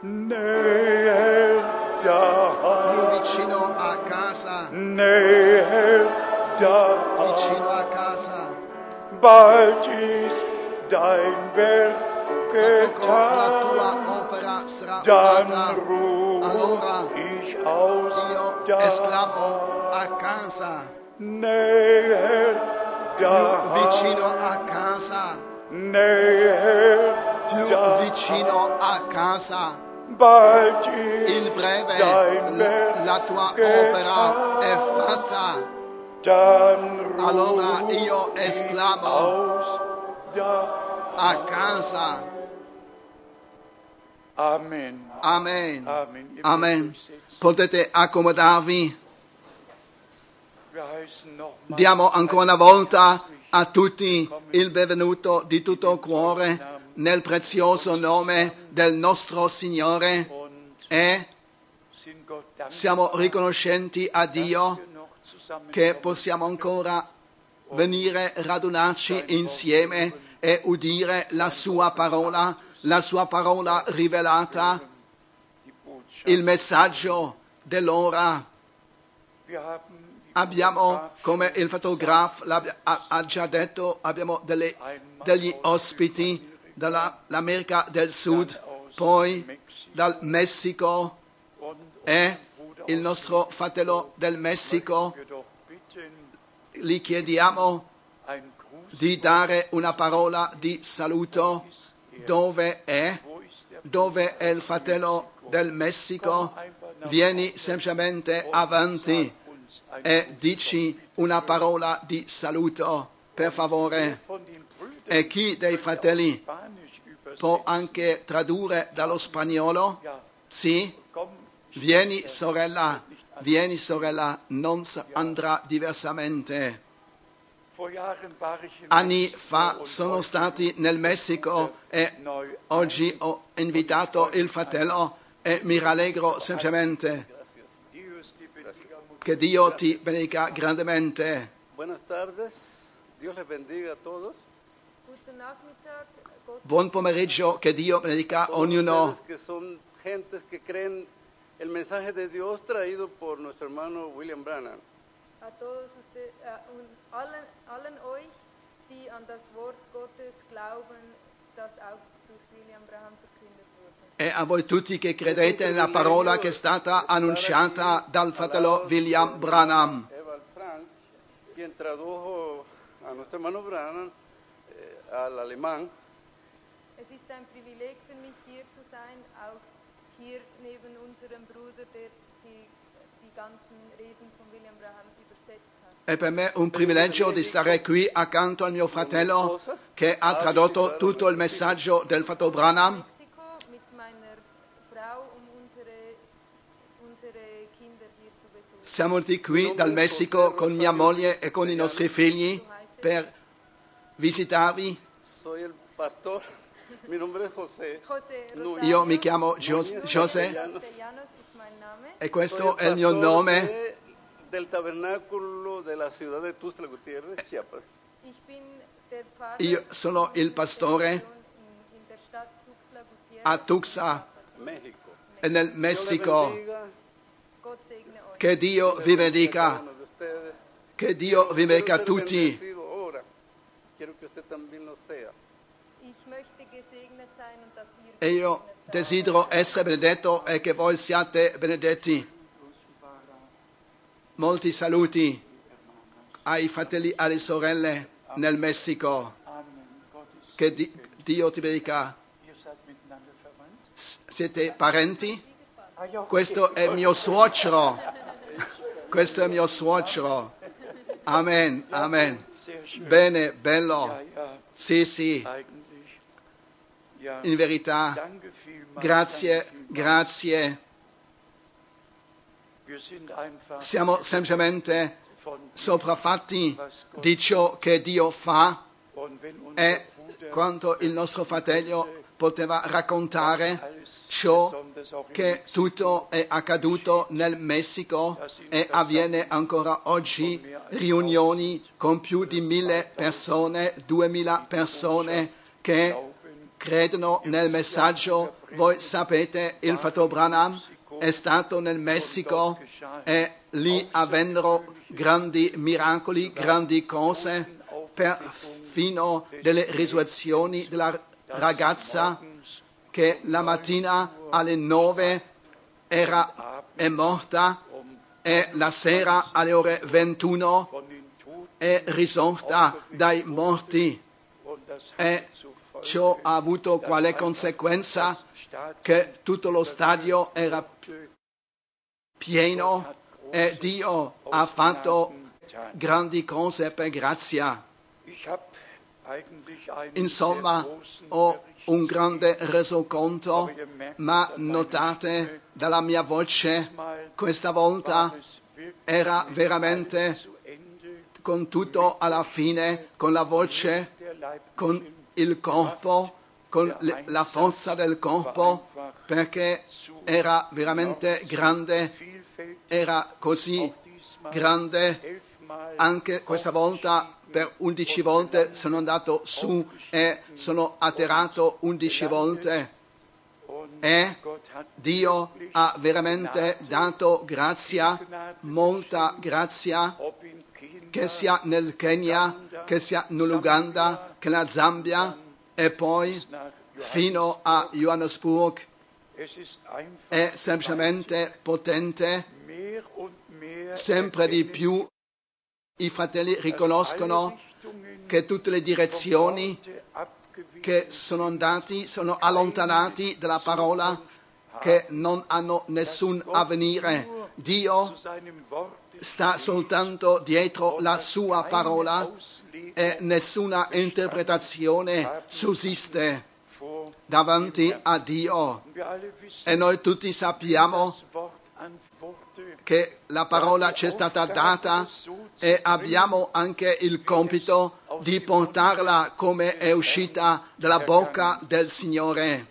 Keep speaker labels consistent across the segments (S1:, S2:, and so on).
S1: näher da,
S2: più vicino a casa,
S1: näher da.
S2: vicino a casa.
S1: Bald ist dein Werk
S2: Fra poco la
S1: getan,
S2: tua opera sarà
S1: dann
S2: fatta.
S1: ruh
S2: Allora
S1: ich aus
S2: io esclamo
S1: da,
S2: a casa,
S1: näher
S2: più
S1: da,
S2: vicino a casa,
S1: näher
S2: più
S1: da.
S2: vicino a casa.
S1: Bald
S2: In
S1: ist
S2: breve
S1: dein Werk
S2: la tua opera è
S1: getan,
S2: fatta.
S1: dann
S2: Allora
S1: ruh
S2: io
S1: ich
S2: esclamo
S1: aus da.
S2: a casa.
S1: Amen.
S2: Amen.
S1: Amen. Ihr
S2: Amen.
S1: könnt euch setzen.
S2: Potete accomodarvi.
S1: Wir heißen nochmals
S2: Diamo ancora una volta a tutti il benvenuto di tutto cuore nel prezioso nome del nostro Signore
S1: und
S2: e
S1: sind Gott dankbar,
S2: siamo riconoscenti a
S1: dass
S2: Dio
S1: wir noch zusammenkommen
S2: che possiamo ancora venire, radunarci insieme e udire la sua parola rivelata,
S1: die Botschaft.
S2: il messaggio dell'ora.
S1: Wir haben, wie
S2: Abbiamo,
S1: Fotograf
S2: come
S1: schon
S2: il fotografo ha già detto, abbiamo degli ospiti dall'America del Sud, poi dal Messico
S1: und
S2: e
S1: Bruder
S2: il
S1: aus
S2: nostro fratello del Messico.
S1: wir doch bitten,
S2: Gli chiediamo
S1: ein Gruß,
S2: di dare una parola di saluto. Dove è?
S1: wo ist der
S2: Dove è il fratello del Messico? Vieni semplicemente avanti
S1: uns ein
S2: e dici una parola di saluto, per favore.
S1: von den Brüdern
S2: E chi dei fratelli
S1: Spanisch
S2: può
S1: übersetzen?
S2: anche tradurre dallo spagnolo?
S1: Ja,
S2: Sì?
S1: komm,
S2: Vieni sorella, non andrà diversamente.
S1: vor Jahren war ich in
S2: Anni
S1: Mexiko
S2: fa
S1: und
S2: sono
S1: heute
S2: stati nel Messico e
S1: neu
S2: oggi ho invitato il fratello e mi rallegro semplicemente.
S1: Dios die Bendigung.
S2: Che Dio ti benedica grandemente.
S3: Buenas tardes, Dios les bendiga a todos.
S4: Guten Nachmittag, Gott
S2: Buon pomeriggio, che Dio benedica
S3: Todos
S2: ognuno.
S3: ustedes que son gentes que creen el mensaje de Dios traído por nuestro hermano William Branham.
S4: a todos und allen euch, die an das Wort Gottes glauben, das auch durch William Branham verkündet wurde.
S2: E a voi tutti che credete nella parola che è stata annunciata dal fratello William Branham.
S3: Ewald Frank, quien tradujo a nuestro hermano Branham al alemán.
S4: Es ist ein Privileg für mich, hier zu sein, auch hier neben unserem Bruder, der die ganzen Reden von William Branham übersetzt hat.
S2: È per me un privilegio di stare qui accanto al mio fratello che ha tradotto tutto il messaggio del fratello Branham.
S4: Mexiko mit meiner Frau, unsere Kinder hier zu besuchen.
S2: Siamo venuti qui dal Messico con mia moglie e con i nostri figli per visitarvi.
S3: Soy el pastor, mi nombre es José.
S4: José
S3: Núñez.
S2: Io mi chiamo José
S4: Castellanos ist mein Name.
S2: e
S3: Soy
S2: questo
S3: el
S2: è il mio
S3: pastor
S2: nome.
S3: del tabernáculo de la ciudad de Tuxtla Gutiérrez, Chiapas.
S4: Ich bin der Pfarrer
S2: Io sono il pastore
S4: in der Stadt Tuxtla Gutiérrez.
S2: a Tuxa
S3: México.
S2: e nel
S3: Dios les
S2: Messico.
S3: bendiga
S4: Gott segne euch.
S2: Che Dio vi
S3: a
S2: benedica,
S3: cada uno de ustedes.
S2: che Dio vi benedica a
S3: Quiero ser
S2: tutti.
S3: bendecido ahora. Quiero que usted también lo sea.
S4: Ich möchte gesegnet sein und dass ihr
S2: E io
S4: gesegnet seid.
S2: desidero essere benedetto e che voi siate benedetti. Molti saluti ai fratelli e alle sorelle nel Messico.
S1: Amen. Gott ist,
S2: Che Dio ti benedica.
S1: ihr seid miteinander verwandt.
S2: Siete parenti?
S1: Ah, ja, okay.
S2: Questo è mio suocero. Questo è mio suocero. Amen, amen.
S1: Sehr schön.
S2: Bene, bello.
S1: Ja, ja,
S2: Sì, sì,
S1: eigentlich. Ja,
S2: in verità.
S1: danke vielmals.
S2: Grazie,
S1: danke vielmals.
S2: grazie.
S1: Wir sind einfach
S2: Siamo semplicemente
S1: von
S2: sopraffatti di ciò che Dio fa
S1: und wenn unser
S2: e
S1: Bruder
S2: quando il nostro fratello poteva raccontare
S1: alles
S2: ciò
S1: besonders auch in
S2: che tutto è accaduto nel Messico e avviene ancora oggi, riunioni con più di 1.000 persone, 2.000 persone che credono nel messaggio. Voi sapete, il fratello Branham è stato nel Messico e lì avvennero grandi miracoli, grandi cose, perfino delle risurrezioni della ragazza che la mattina alle 9 è morta e la sera alle ore 21 è risorta dai morti. E ciò ha avuto quale conseguenza che tutto lo stadio era pieno e Dio ha fatto grandi cose per grazia. Insomma, ho un grande resoconto, ma notate dalla mia voce, questa volta era veramente con tutto alla fine, con la voce, con il corpo, con la forza del corpo, perché era veramente grande, era così grande. Anche questa volta per 11 volte sono andato su e sono atterrato 11 volte. E Dio ha veramente dato grazia, molta grazia, che sia nel Kenya, che sia nell'Uganda, che nella Zambia e poi fino a Johannesburg. È semplicemente potente, sempre di più i fratelli riconoscono che tutte le direzioni che sono allontanati dalla parola, che non hanno nessun avvenire. Dio sta soltanto dietro la sua parola e nessuna interpretazione sussiste davanti a Dio. E noi tutti sappiamo che la parola ci è stata data e abbiamo anche il compito di portarla come è uscita dalla bocca del Signore.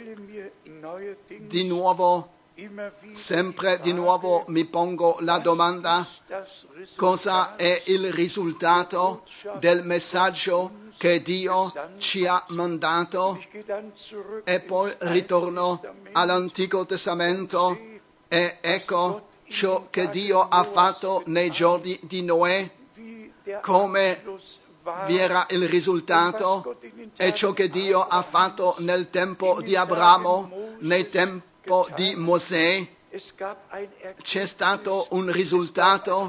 S2: Di nuovo, sempre di nuovo mi pongo la domanda: cosa è il risultato del messaggio che Dio ci ha mandato? E poi ritorno all'Antico Testamento e ecco ciò che Dio ha fatto nei giorni di Noè, come vi era il risultato, e ciò che Dio ha fatto nel tempo di Abramo, nel tempo di Mosè. C'è stato un risultato,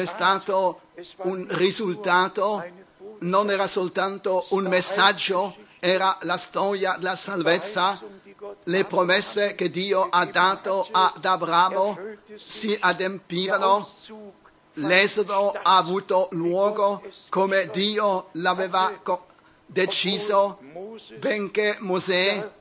S2: non era soltanto un messaggio, era la storia della salvezza. Le promesse che Dio ha dato ad Abramo si adempivano. L'esodo ha avuto luogo come Dio l'aveva deciso, benché Mosè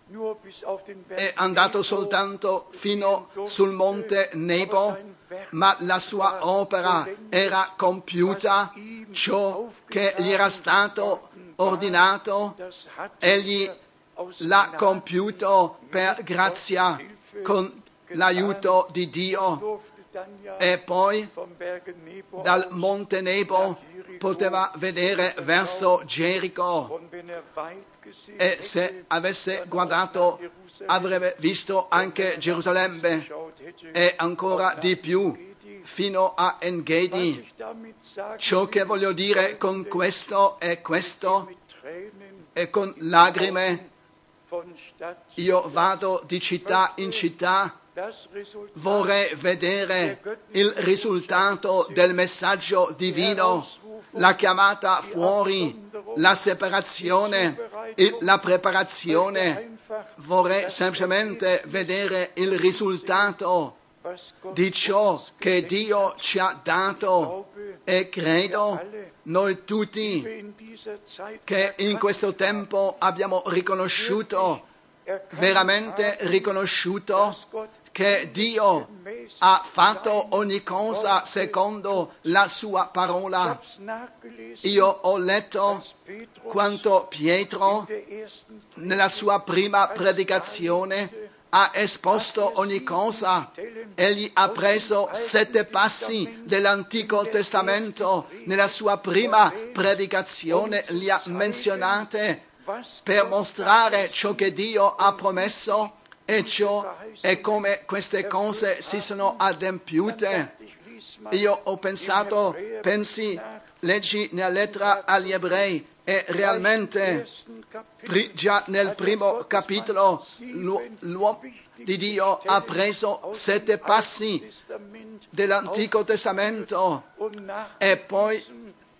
S2: è andato soltanto fino sul monte Nebo, ma la sua opera era compiuta, ciò che gli era stato ordinato, egli l'ha compiuto per grazia con l'aiuto di Dio. E poi dal monte Nebo poteva vedere verso Gerico, e se avesse guardato avrebbe visto anche Gerusalemme e ancora di più fino a Engedi. Ciò che voglio dire con questo è questo, e con lacrime io vado di città in città. Vorrei vedere il risultato del messaggio divino, la chiamata fuori, la separazione, la preparazione. Vorrei semplicemente vedere il risultato di ciò che Dio ci ha dato, e credo noi tutti che in questo tempo abbiamo riconosciuto, veramente riconosciuto, che Dio ha fatto ogni cosa secondo la sua parola. Io ho letto quanto Pietro nella sua prima predicazione ha esposto ogni cosa. Egli ha preso 7 passi dell'Antico Testamento, nella sua prima predicazione li ha menzionate per mostrare ciò che Dio ha promesso e come queste cose si sono adempiute. Io ho pensato, leggi nella lettera agli Ebrei e realmente già nel primo capitolo l'uomo di Dio ha preso 7 passi dell'Antico Testamento e poi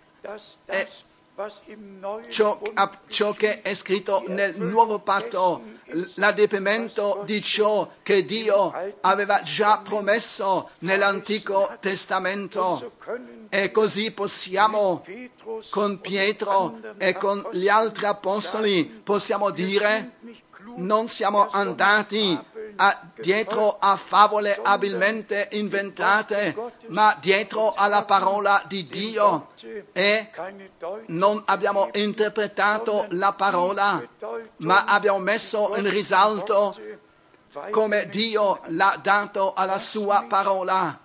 S2: ciò che è scritto nel Nuovo Patto, l'adempimento di ciò che Dio aveva già promesso nell'Antico Testamento. E così possiamo, con Pietro e con gli altri apostoli, possiamo dire: non siamo andati dietro a favole abilmente inventate, ma dietro alla parola di Dio, e non abbiamo interpretato la parola, ma abbiamo messo in risalto come Dio l'ha dato alla sua parola.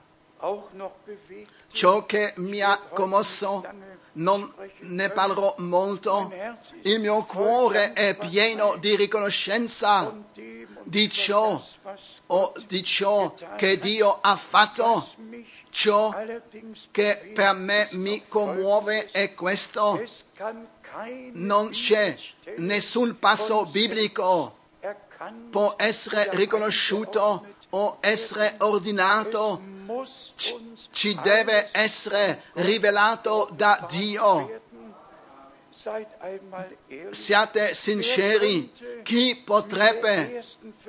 S2: Ciò che mi ha commosso, non ne parlerò molto, il mio cuore è pieno di riconoscenza di ciò che Dio ha fatto. Ciò che per me mi commuove è questo: non c'è nessun passo biblico può essere riconosciuto o essere ordinato, ci deve essere rivelato da Dio. Siate sinceri, chi potrebbe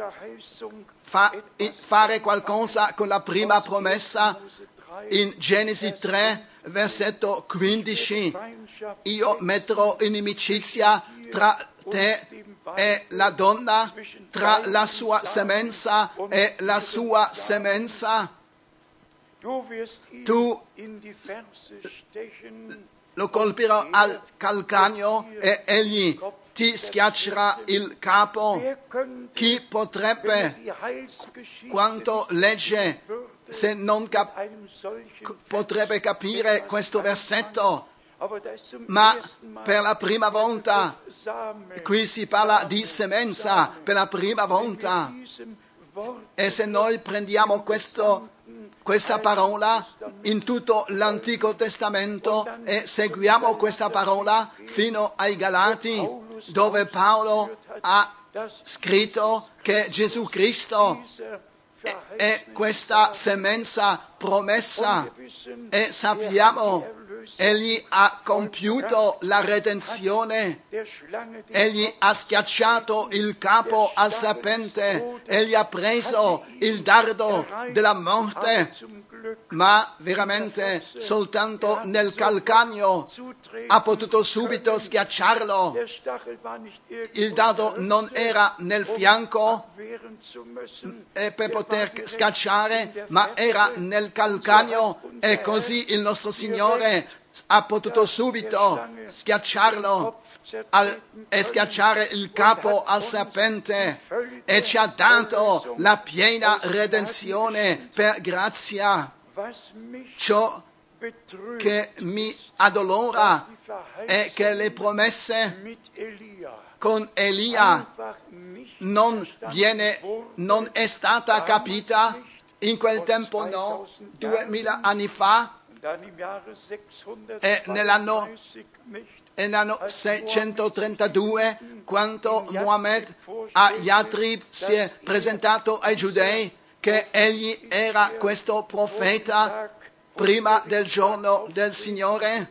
S2: fare qualcosa con la prima promessa in Genesi 3, versetto 15? Io metterò inimicizia tra te e la donna, tra la sua semenza e la sua semenza. Tu lo colpirò al calcagno e egli ti schiaccerà il capo. Chi potrebbe, quanto legge, se non potrebbe capire questo versetto? Ma per la prima volta, qui si parla di semenza, per la prima volta. E se noi prendiamo questa parola in tutto l'Antico Testamento e seguiamo questa parola fino ai Galati, dove Paolo ha scritto che Gesù Cristo è questa semenza promessa, e sappiamo egli ha compiuto la redenzione, egli ha schiacciato il capo al serpente, egli ha preso il dardo della morte, ma veramente soltanto nel calcagno ha potuto subito schiacciarlo. Il dardo non era nel fianco per poter schiacciare, ma era nel calcagno, e così il nostro Signore ha potuto subito schiacciarlo e schiacciare il capo al serpente, e ci ha dato la piena redenzione per grazia. Ciò che mi addolora è che le promesse con Elia non è stata capita in quel tempo, no, 2000 anni fa, e nell'anno 632, quando Muhammad a Yathrib si è presentato ai giudei, che egli era questo profeta prima del giorno del Signore.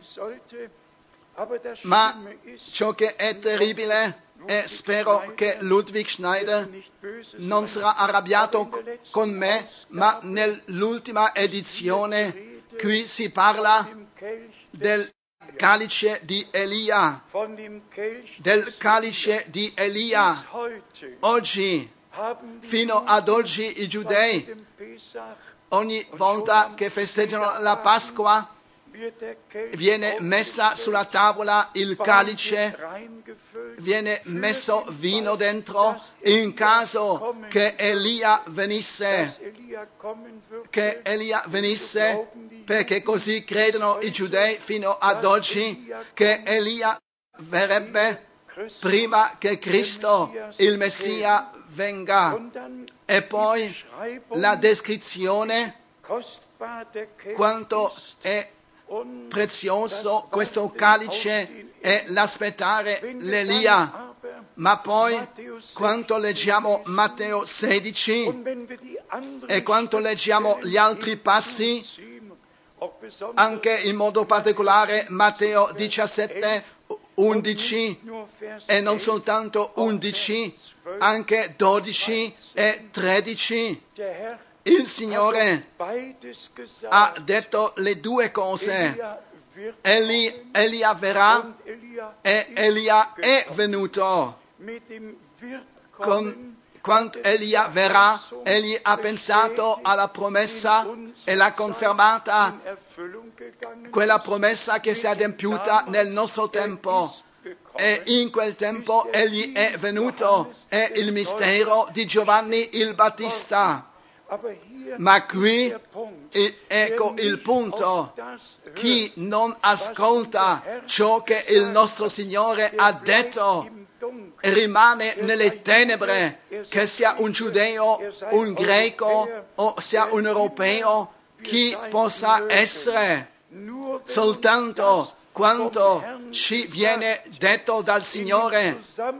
S2: Ma ciò che è terribile, e spero che Ludwig Schneider non sarà arrabbiato con me, ma nell'ultima edizione qui si parla del calice di Elia, del calice di Elia. Oggi, fino ad oggi, i giudei, ogni volta che festeggiano la Pasqua, viene messa sulla tavola il calice, viene messo vino dentro, in caso che Elia venisse, perché così credono i giudei fino ad oggi, che Elia verrebbe prima che Cristo, il Messia, venga. E poi la descrizione, quanto è prezioso questo calice e l'aspettare l'Elia. Ma poi, quando leggiamo Matteo 16 e quando leggiamo gli altri passi, anche in modo particolare Matteo 17, 11 e non soltanto 11, anche 12 e 13, il Signore ha detto le due cose. Elia verrà e Elia è venuto. Quando Elia verrà, egli ha pensato alla promessa e l'ha confermata, quella promessa che si è adempiuta nel nostro tempo. E in quel tempo egli è venuto, è il mistero di Giovanni il Battista. Ma qui ecco il punto: chi non ascolta ciò che il nostro Signore ha detto rimane nelle tenebre, che sia un giudeo, un greco o sia un europeo, chi possa essere. Soltanto quando ci viene detto dal Signore,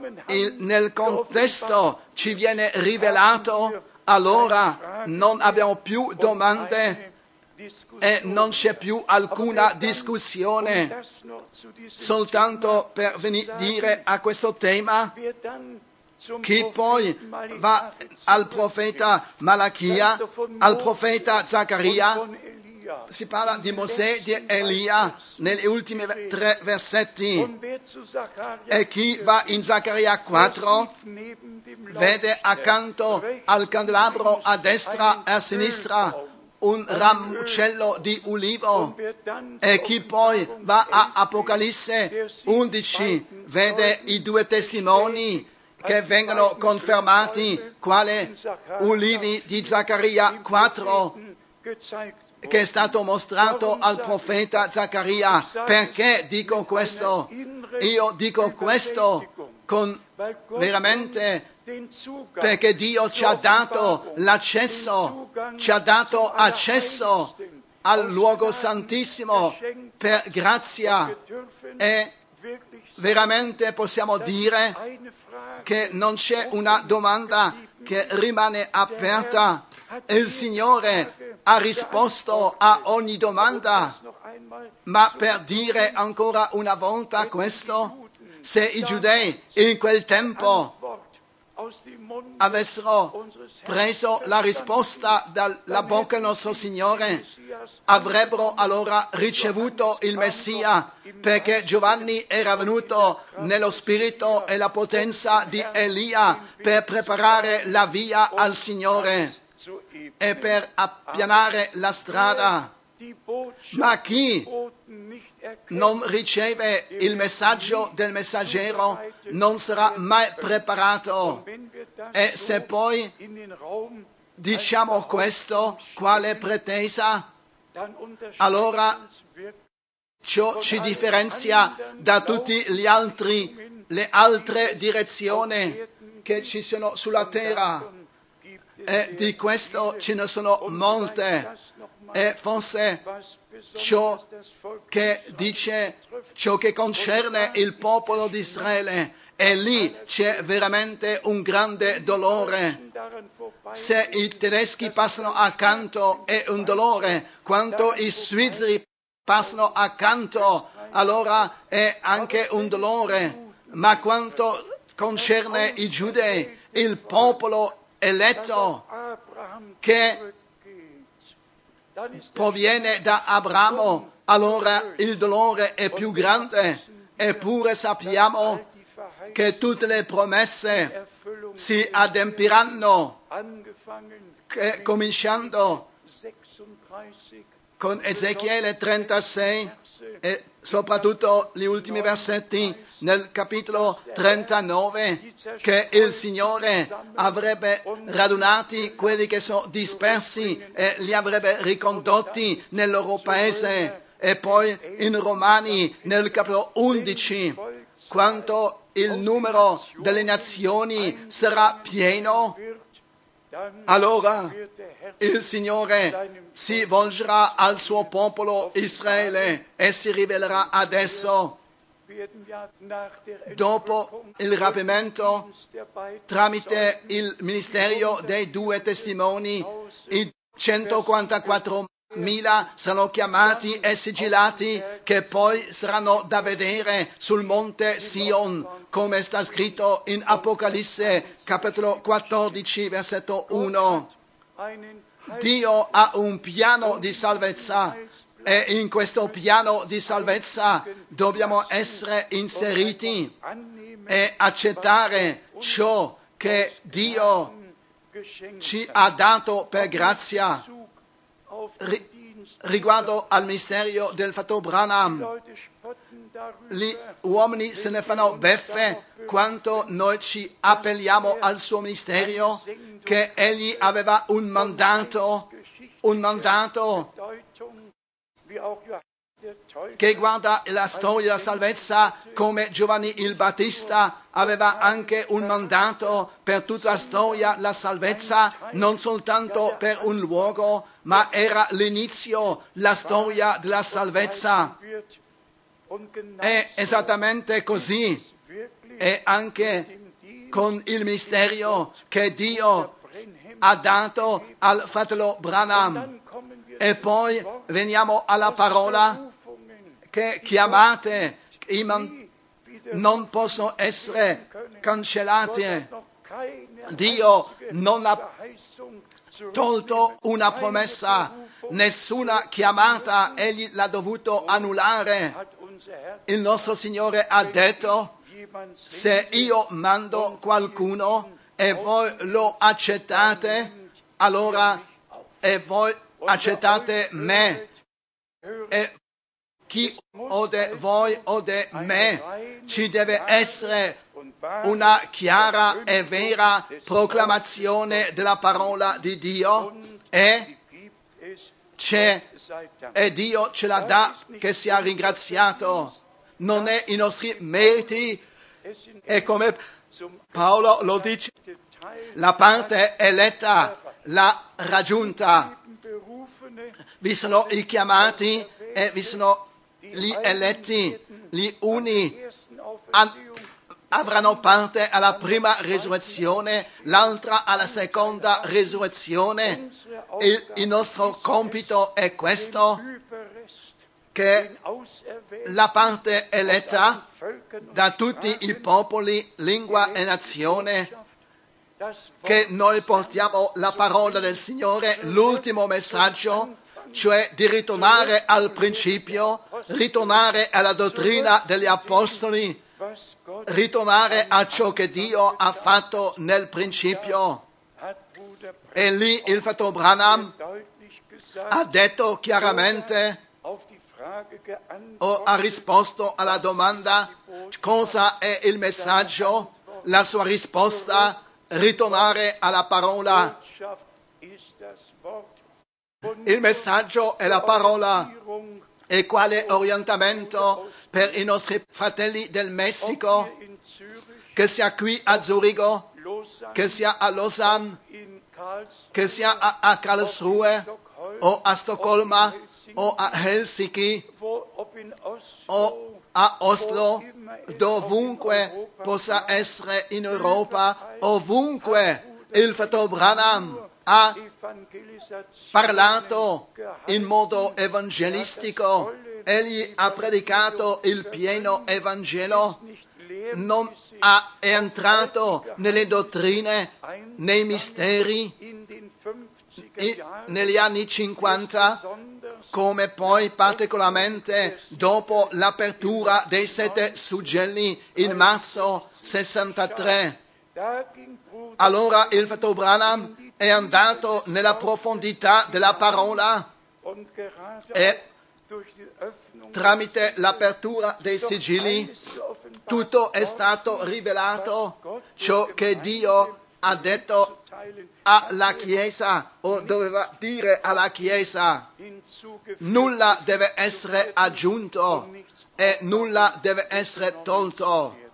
S2: nel contesto ci viene rivelato, allora non abbiamo più domande e non c'è più alcuna discussione. Soltanto per dire a questo tema, chi poi va al profeta Malachia, al profeta Zaccaria, si parla di Mosè, di Elia, negli ultimi 3 versetti. E chi va in Zaccaria 4 vede accanto al candelabro a destra e a sinistra un ramuccello di ulivo. E chi poi va a Apocalisse 11 vede i 2 testimoni che vengono confermati quale ulivi di Zaccaria 4, che è stato mostrato al profeta Zaccaria. Perché dico questo? Io dico questo con veramente perché Dio ci ha dato l'accesso, ci ha dato accesso al luogo santissimo per grazia, e veramente possiamo dire che non c'è una domanda che rimane aperta. Il Signore ha risposto a ogni domanda. Ma per dire ancora una volta questo, se i giudei in quel tempo avessero preso la risposta dalla bocca del nostro Signore, avrebbero allora ricevuto il Messia, perché Giovanni era venuto nello spirito e la potenza di Elia per preparare la via al Signore e per appianare la strada. Ma chi non riceve il messaggio del messaggero non sarà mai preparato. E se poi diciamo questo, quale pretesa? Allora ciò ci differenzia da tutti le altre direzioni che ci sono sulla terra. E di questo ce ne sono molte. E forse ciò che dice, ciò che concerne il popolo di Israele, e lì c'è veramente un grande dolore. Se i tedeschi passano accanto è un dolore, quando i svizzeri passano accanto allora è anche un dolore. Ma quanto concerne i giudei, il popolo eletto che proviene da Abramo, allora il dolore è più grande. Eppure sappiamo che tutte le promesse si adempiranno, cominciando con Ezechiele 36 e soprattutto gli ultimi versetti nel capitolo 39, che il Signore avrebbe radunati quelli che sono dispersi e li avrebbe ricondotti nel loro paese. E poi in Romani nel capitolo 11, quando il numero delle nazioni sarà pieno, allora il Signore si volgerà al suo popolo Israele e si rivelerà ad esso. Dopo il rapimento, tramite il ministero dei due testimoni, i 144.000 saranno chiamati e sigillati, che poi saranno da vedere sul monte Sion, come sta scritto in Apocalisse capitolo 14 versetto 1. Dio ha un piano di salvezza e in questo piano di salvezza dobbiamo essere inseriti e accettare ciò che Dio ci ha dato per grazia. Riguardo al mistero del fratello Branham, gli uomini se ne fanno beffe quando noi ci appelliamo al suo ministero, che egli aveva un mandato che guarda la storia della salvezza, come Giovanni il Battista aveva anche un mandato per tutta la storia della salvezza, non soltanto per un luogo, ma era l'inizio, la storia della salvezza. È esattamente così, e anche con il mistero che Dio ha dato al fratello Branham. E poi veniamo alla parola che chiamate non possono essere cancellate. Dio non ha tolto una promessa, nessuna chiamata egli l'ha dovuto annullare. Il nostro Signore ha detto: se io mando qualcuno e voi lo accettate, allora e voi accettate me, e chi ode voi ode me. Ci deve essere una chiara e vera proclamazione della parola di Dio, e Dio ce la dà, che sia ringraziato. Non è i nostri meriti, e come Paolo lo dice, la parte eletta l'ha raggiunta. Vi sono i chiamati e vi sono gli eletti, gli uni avranno parte alla prima risurrezione, l'altra alla seconda risurrezione. Il nostro compito è questo, che la parte eletta da tutti i popoli, lingua e nazione, che noi portiamo la parola del Signore, l'ultimo messaggio, cioè di ritornare al principio, ritornare alla dottrina degli apostoli, ritornare a ciò che Dio ha fatto nel principio. E lì il fratello Branham ha detto chiaramente, ha risposto alla domanda cosa è il messaggio. La sua risposta: ritornare alla parola. Il messaggio è la parola. E quale orientamento per i nostri fratelli del Messico, che sia qui a Zurigo, che sia a Lausanne, che sia a Karlsruhe o a Stoccolma o a Helsinki o a Oslo, dovunque possa essere in Europa, ovunque il fratello Branham ha parlato in modo evangelistico. Egli ha predicato il pieno Evangelo, non è entrato nelle dottrine, nei misteri negli anni 50, come poi particolarmente dopo l'apertura dei 7 suggelli in marzo 63. Allora il fratello Branham è andato nella profondità della parola, e tramite l'apertura dei sigilli tutto è stato rivelato, ciò che Dio ha detto alla Chiesa, o doveva dire alla Chiesa. Nulla deve essere aggiunto e nulla deve essere tolto.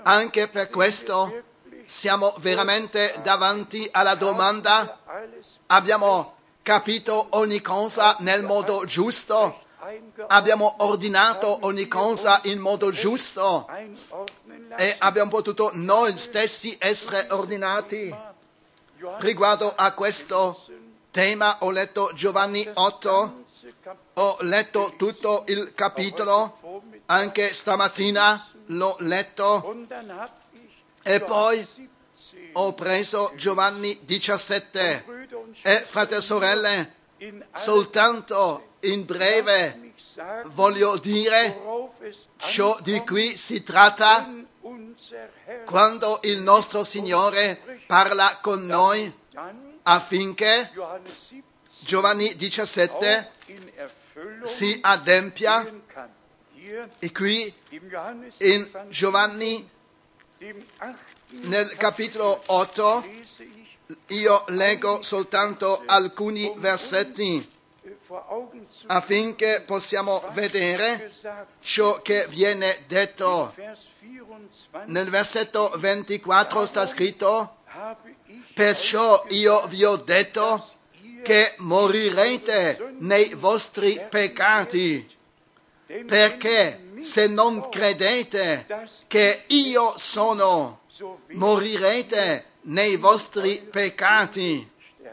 S2: Anche per questo siamo veramente davanti alla domanda: abbiamo capito ogni cosa nel modo giusto? Abbiamo ordinato ogni cosa in modo giusto? E abbiamo potuto noi stessi essere ordinati? Riguardo a questo tema ho letto Giovanni 8, ho letto tutto il capitolo, anche stamattina l'ho letto, e poi ho preso Giovanni 17. E fratelli e sorelle, soltanto in breve voglio dire ciò di cui si tratta quando il nostro Signore parla con noi, affinché Giovanni 17 si adempia. E qui in Giovanni, nel capitolo 8, io leggo soltanto alcuni versetti affinché possiamo vedere ciò che viene detto. Nel versetto 24 sta scritto: perciò io vi ho detto che morirete nei vostri peccati, perché se non credete che io sono, morirete nei vostri peccati.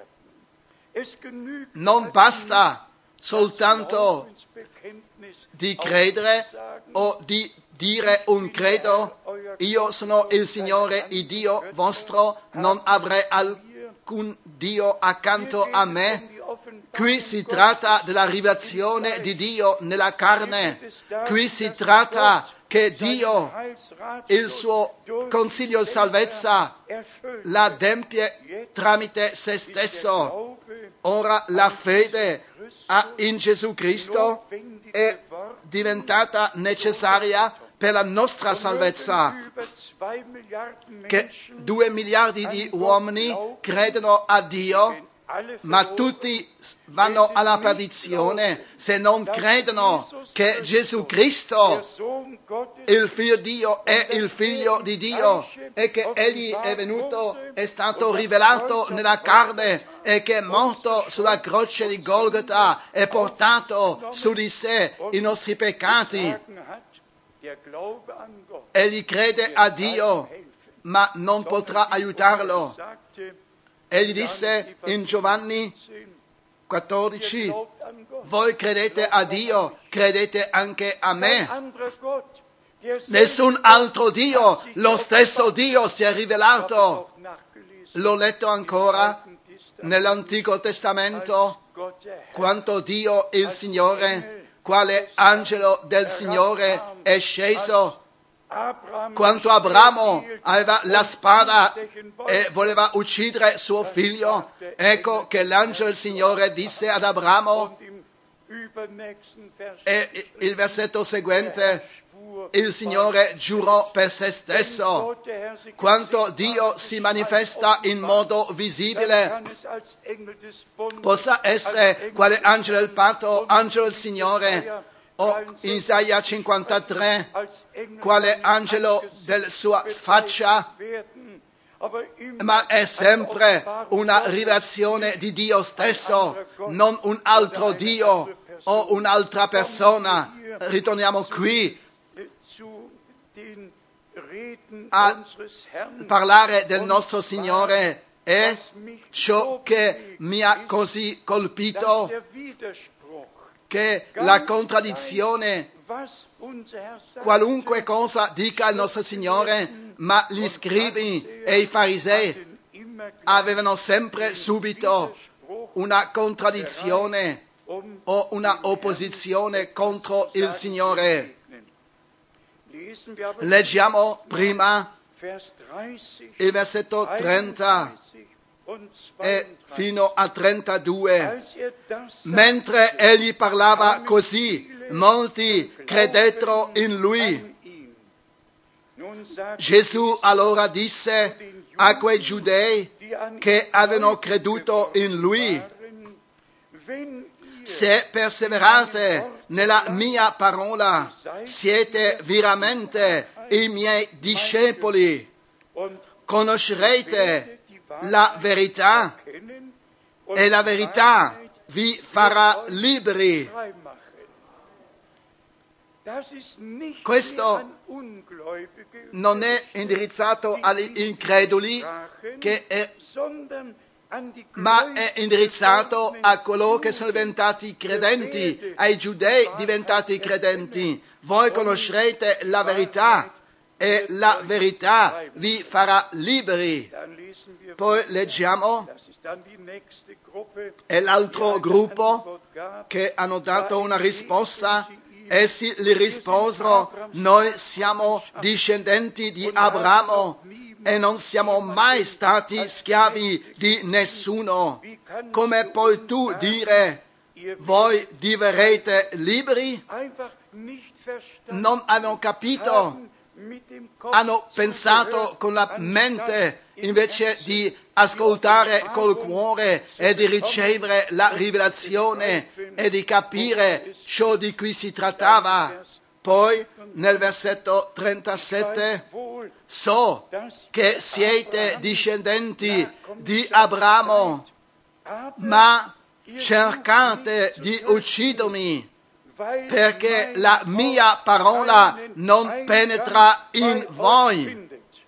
S2: Non basta soltanto di credere o di dire un credo: io sono il Signore, il Dio vostro, non avrei alcun Dio accanto a me. Qui si tratta della rivelazione di Dio nella carne. Qui si tratta che Dio, il suo consiglio di salvezza, la adempie tramite se stesso. Ora la fede in Gesù Cristo è diventata necessaria per la nostra salvezza, che 2 miliardi di uomini credono a Dio, ma tutti vanno alla perdizione se non credono che Gesù Cristo, il Figlio di Dio, è il Figlio di Dio, e che Egli è venuto, è stato rivelato nella carne, e che è morto sulla croce di Golgota e portato su di sé i nostri peccati. Egli crede a Dio, ma non potrà aiutarlo. Egli disse in Giovanni 14: voi credete a Dio, credete anche a me. Nessun altro Dio, lo stesso Dio si è rivelato. L'ho letto ancora nell'Antico Testamento, quanto Dio il Signore, quale angelo del Signore è sceso, quanto Abramo aveva la spada e voleva uccidere suo figlio. Ecco che l'angelo del Signore disse ad Abramo, e il versetto seguente: il Signore giurò per se stesso. Quanto Dio si manifesta in modo visibile, possa essere quale angelo del patto, angelo del Signore, o in Isaia 53, quale angelo della sua faccia, ma è sempre una rivelazione di Dio stesso, non un altro Dio o un'altra persona. Ritorniamo qui a parlare del nostro Signore, e ciò che mi ha così colpito, che la contraddizione, qualunque cosa dica il nostro Signore, ma gli scribi e i farisei avevano sempre subito una contraddizione o una opposizione contro il Signore. Leggiamo prima il versetto 30 e fino a 32. Mentre egli parlava così, molti credettero in lui. Gesù allora disse a quei giudei che avevano creduto in lui: se perseverate nella mia parola, siete veramente i miei discepoli, conoscerete la verità e la verità vi farà liberi. Questo non è indirizzato agli increduli, ma è indirizzato a coloro che sono diventati credenti, ai giudei diventati credenti. Voi conoscerete la verità e la verità vi farà liberi. Poi leggiamo, è l'altro gruppo che hanno dato una risposta. Essi gli risposero: noi siamo discendenti di Abramo e non siamo mai stati schiavi di nessuno. Come puoi tu dire, voi diverrete liberi? Non hanno capito, hanno pensato con la mente invece di ascoltare col cuore e di ricevere la rivelazione e di capire ciò di cui si trattava. Poi nel versetto 37, so che siete discendenti di Abramo, ma cercate di uccidermi, perché la mia parola non penetra in voi.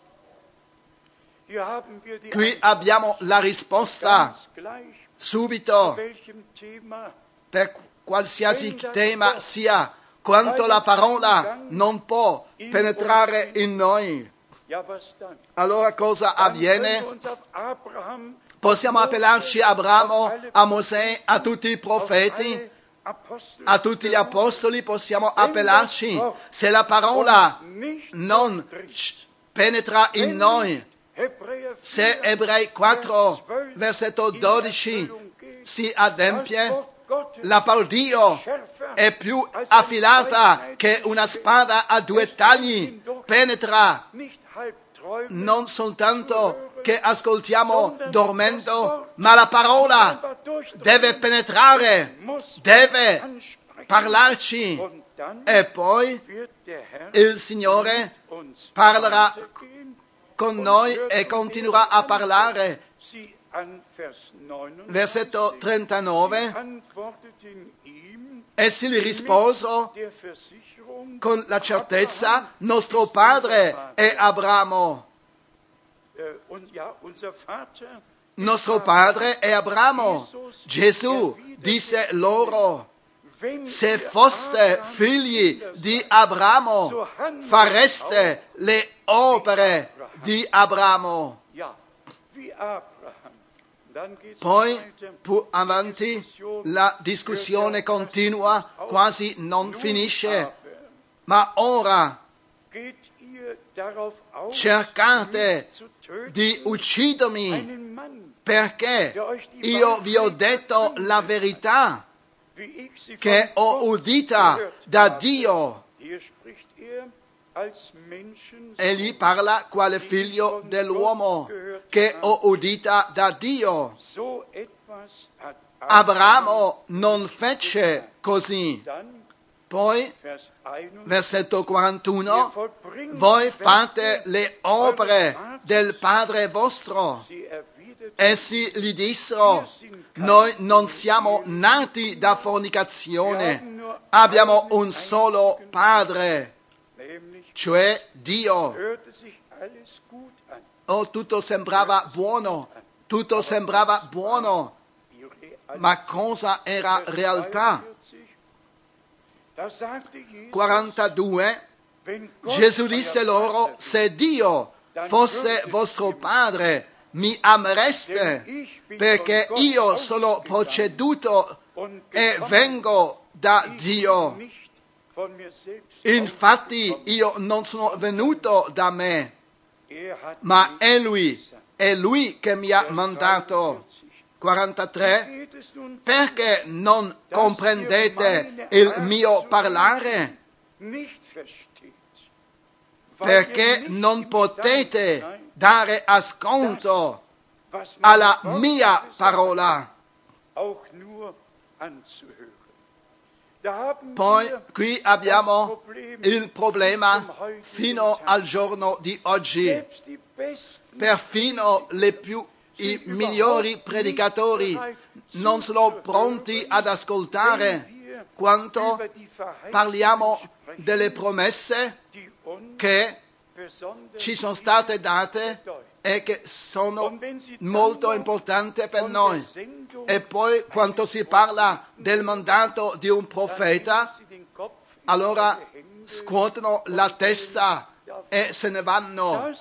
S2: Qui abbiamo la risposta subito, per qualsiasi tema sia, quanto la parola non può penetrare in noi. Allora cosa avviene? Possiamo appellarci a Abramo, a Mosè, a tutti i profeti, a tutti gli apostoli, possiamo appellarci. Se la parola non penetra in noi, se Ebrei 4, versetto 12 si adempie, la parola di Dio è più affilata che una spada a due tagli, penetra non soltanto che ascoltiamo dormendo, ma la parola deve penetrare, deve parlarci, e poi il Signore parlerà con noi e continuerà a parlare. Versetto 39, essi gli risposero con la certezza: nostro padre è Abramo. Nostro padre è Abramo. Gesù disse loro: se foste figli di Abramo, fareste le opere di Abramo. Poi, più avanti, la discussione continua, quasi non finisce. Ma ora cercate di uccidermi, perché io vi ho detto la verità che ho udita da Dio. Egli parla quale figlio dell'uomo, che ho udita da Dio. Abramo non fece così. Poi, versetto 41, voi fate le opere del Padre vostro. Essi gli dissero: noi non siamo nati da fornicazione, abbiamo un solo Padre, cioè Dio. Oh, tutto sembrava buono, ma cosa era realtà? 42, Gesù disse loro: se Dio fosse vostro Padre, mi amereste, perché io sono proceduto e vengo da Dio. Infatti io non sono venuto da me, ma è Lui che mi ha mandato. 43, perché non comprendete il mio parlare? Perché non potete dare ascolto alla mia parola. Poi qui abbiamo il problema fino al giorno di oggi. Perfino i migliori predicatori non sono pronti ad ascoltare quanto parliamo delle promesse che ci sono state date e che sono molto importanti per noi. E poi quando si parla del mandato di un profeta, allora scuotono la testa e se ne vanno.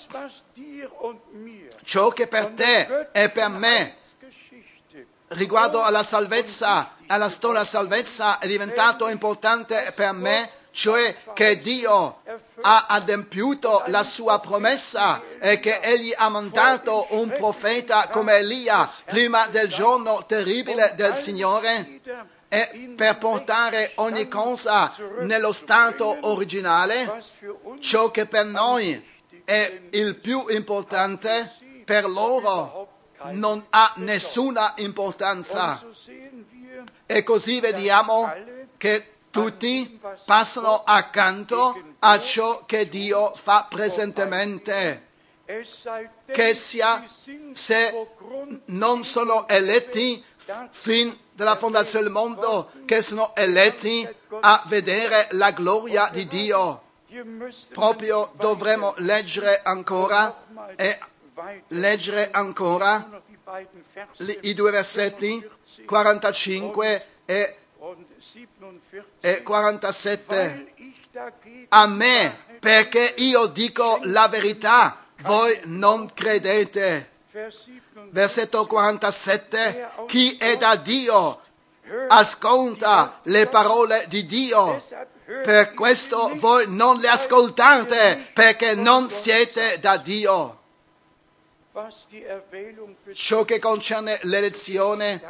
S2: Ciò che per te e per me riguardo alla salvezza, alla storia della salvezza, è diventato importante per me, cioè che Dio ha adempiuto la sua promessa e che Egli ha mandato un profeta come Elia prima del giorno terribile del Signore e per portare ogni cosa nello stato originale. Ciò che per noi è il più importante, per loro non ha nessuna importanza. E così vediamo che tutti passano accanto a ciò che Dio fa presentemente. Che sia se non sono eletti fin dalla fondazione del mondo, che sono eletti a vedere la gloria di Dio. Proprio dovremo leggere ancora i due versetti 45 e 47. A me, perché io dico la verità, voi non credete. Versetto 47. Chi è da Dio ascolta le parole di Dio. Per questo voi non le ascoltate, perché non siete da Dio. Ciò che concerne l'elezione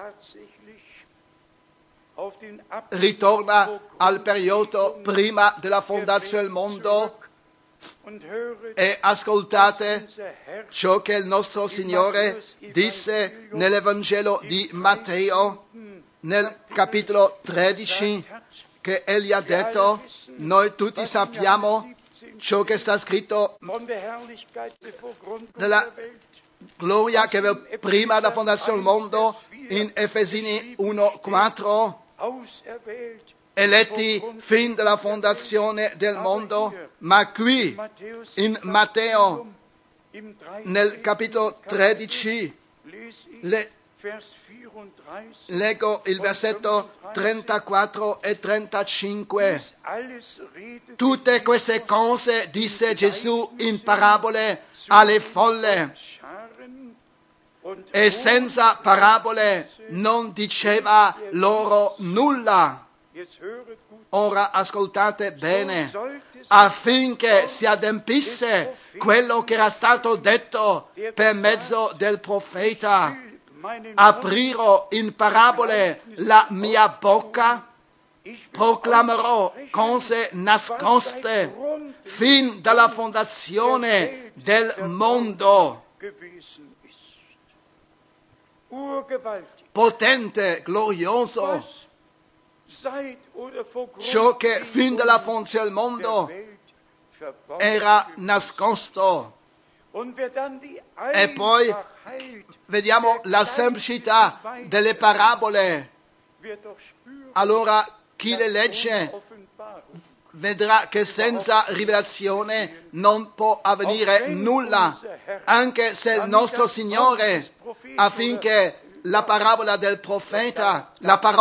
S2: ritorna al periodo prima della fondazione del mondo e ascoltate ciò che il nostro Signore disse nell'Evangelo di Matteo, nel capitolo 13, che Egli ha detto. Noi tutti sappiamo ciò che sta scritto della gloria che aveva prima della fondazione del mondo in Efesini 1,4. Eletti fin dalla fondazione del mondo, ma qui in Matteo, nel capitolo 13, leggo il versetto 34 e 35. Tutte queste cose disse Gesù in parabole alle folle, e senza parabole non diceva loro nulla. Ora ascoltate bene, affinché si adempisse quello che era stato detto per mezzo del profeta. Aprirò in parabole la mia bocca, proclamerò cose nascoste fin dalla fondazione del mondo. Potente, glorioso, ciò che fin dalla fondazione del mondo era nascosto. E poi vediamo la semplicità delle parabole. Allora chi le legge vedrà che senza rivelazione non può avvenire nulla, anche se il nostro Signore, affinché la parola del profeta,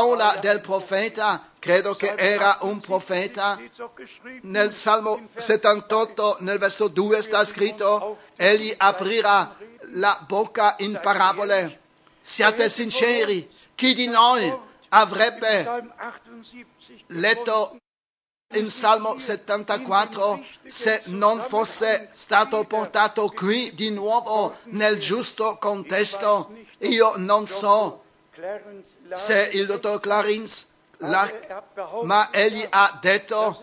S2: credo che era un profeta, nel Salmo 78, nel versetto 2 sta scritto, egli aprirà la bocca in parabole. Siate sinceri, chi di noi avrebbe letto in Salmo 74 se non fosse stato portato qui di nuovo nel giusto contesto? Io non so se il dottor Clarins ma egli ha detto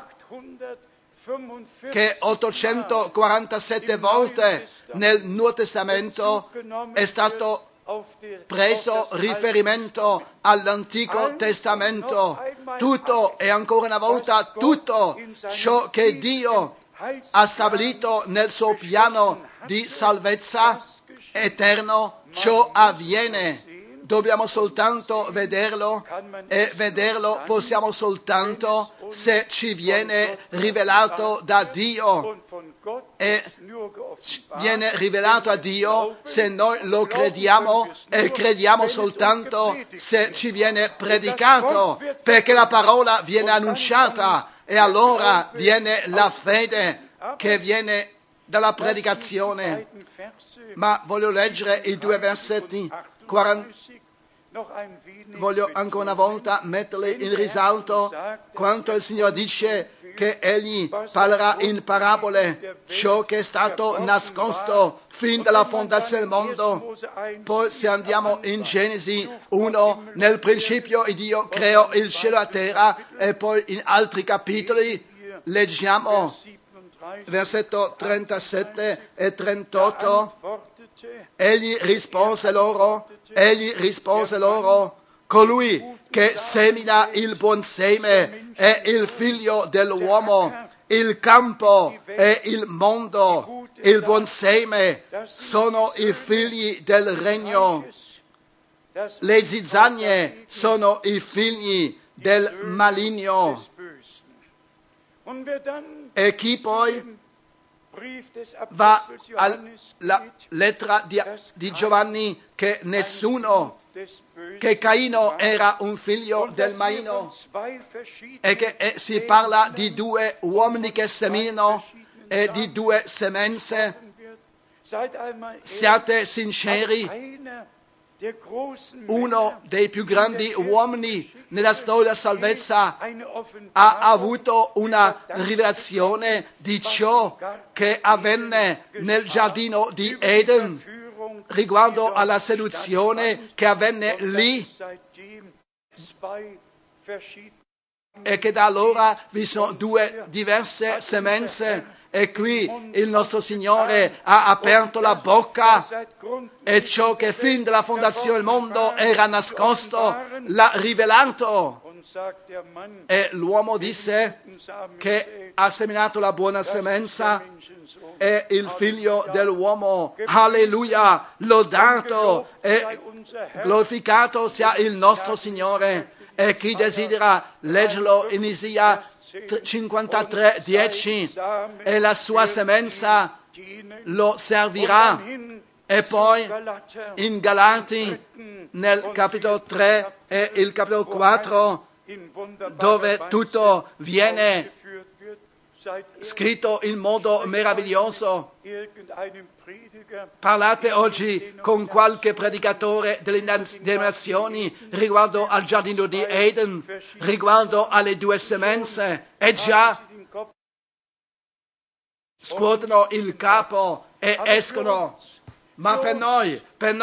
S2: che 847 volte nel Nuovo Testamento è stato preso riferimento all'Antico Testamento. tutto e ancora una volta tutto ciò che Dio ha stabilito nel suo piano di salvezza eterno, ciò avviene. Dobbiamo soltanto vederlo, e vederlo possiamo soltanto se ci viene rivelato da Dio. E viene rivelato a Dio se noi lo crediamo, e crediamo soltanto se ci viene predicato, perché la parola viene annunciata e allora viene la fede che viene dalla predicazione. Ma voglio leggere i 2 versetti 40. Voglio ancora una volta metterli in risalto quanto il Signore dice che Egli parlerà in parabole ciò che è stato nascosto fin dalla fondazione del mondo. Poi se andiamo in Genesi 1, nel principio Dio creò il cielo e la terra, e poi in altri capitoli leggiamo versetto 37 e 38. Egli rispose loro, colui che semina il buon seme è il figlio dell'uomo, il campo è il mondo, il buon seme sono i figli del regno, le zizzagne sono i figli del maligno. E chi poi va alla lettera di Giovanni che Caino era un figlio del maligno, e che si parla di 2 uomini che seminano e di 2 semenze. Siate sinceri, uno dei più grandi uomini nella storia della salvezza ha avuto una rivelazione di ciò che avvenne nel giardino di Eden riguardo alla seduzione che avvenne lì, e che da allora vi sono 2 diverse semenze. E qui il nostro Signore ha aperto la bocca, e ciò che fin dalla fondazione del mondo era nascosto l'ha rivelato. E l'uomo disse che ha seminato la buona semenza è il figlio dell'uomo. Alleluia, lodato e glorificato sia il nostro Signore. E chi desidera leggerlo in Isaia 53:10, e la sua semenza lo servirà. E poi in Galati nel capitolo 3 e il capitolo 4, dove tutto viene scritto in modo meraviglioso. Parlate oggi con qualche predicatore delle nazioni riguardo al giardino di Eden, riguardo alle 2 semenze, e già scuotono il capo e escono. Ma per noi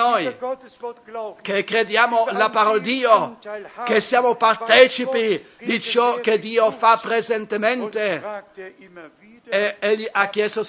S2: che crediamo la parola di Dio, che siamo partecipi di ciò che Dio fa presentemente, e Egli ha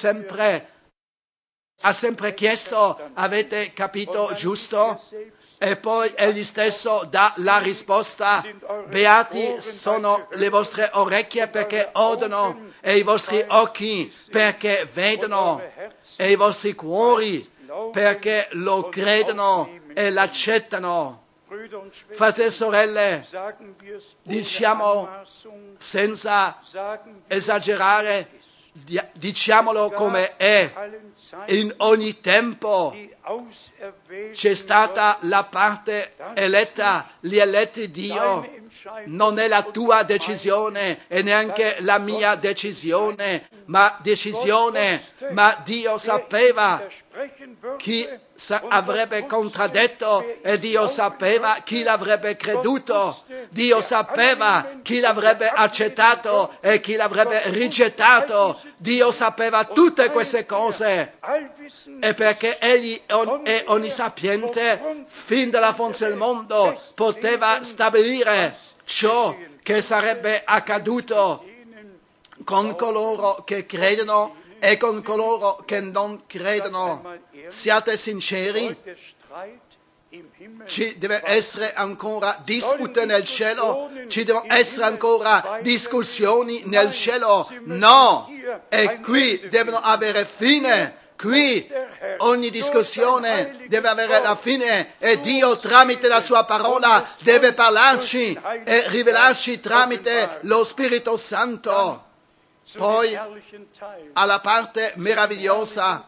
S2: sempre chiesto, avete capito giusto? E poi Egli stesso dà la risposta. Beati sono le vostre orecchie perché odono, e i vostri occhi perché vedono, e i vostri cuori perché lo credono e l'accettano. Fratelli e sorelle, diciamo senza esagerare, diciamolo come è. In ogni tempo c'è stata la parte eletta, gli eletti di Dio. Non è la tua decisione e neanche la mia decisione, ma Dio sapeva chi avrebbe contraddetto, e Dio sapeva chi l'avrebbe creduto. Dio sapeva chi l'avrebbe accettato e chi l'avrebbe rigettato. Dio sapeva tutte queste cose, e perché Egli è onnisapiente, fin dalla fondazione del mondo poteva stabilire ciò che sarebbe accaduto con coloro che credono e con coloro che non credono. Siate sinceri, ci deve essere ancora disputa nel cielo ci devono essere ancora discussioni nel cielo. No, e qui devono avere fine. Qui ogni discussione deve avere la fine e Dio tramite la sua parola deve parlarci e rivelarci tramite lo Spirito Santo. Poi alla parte meravigliosa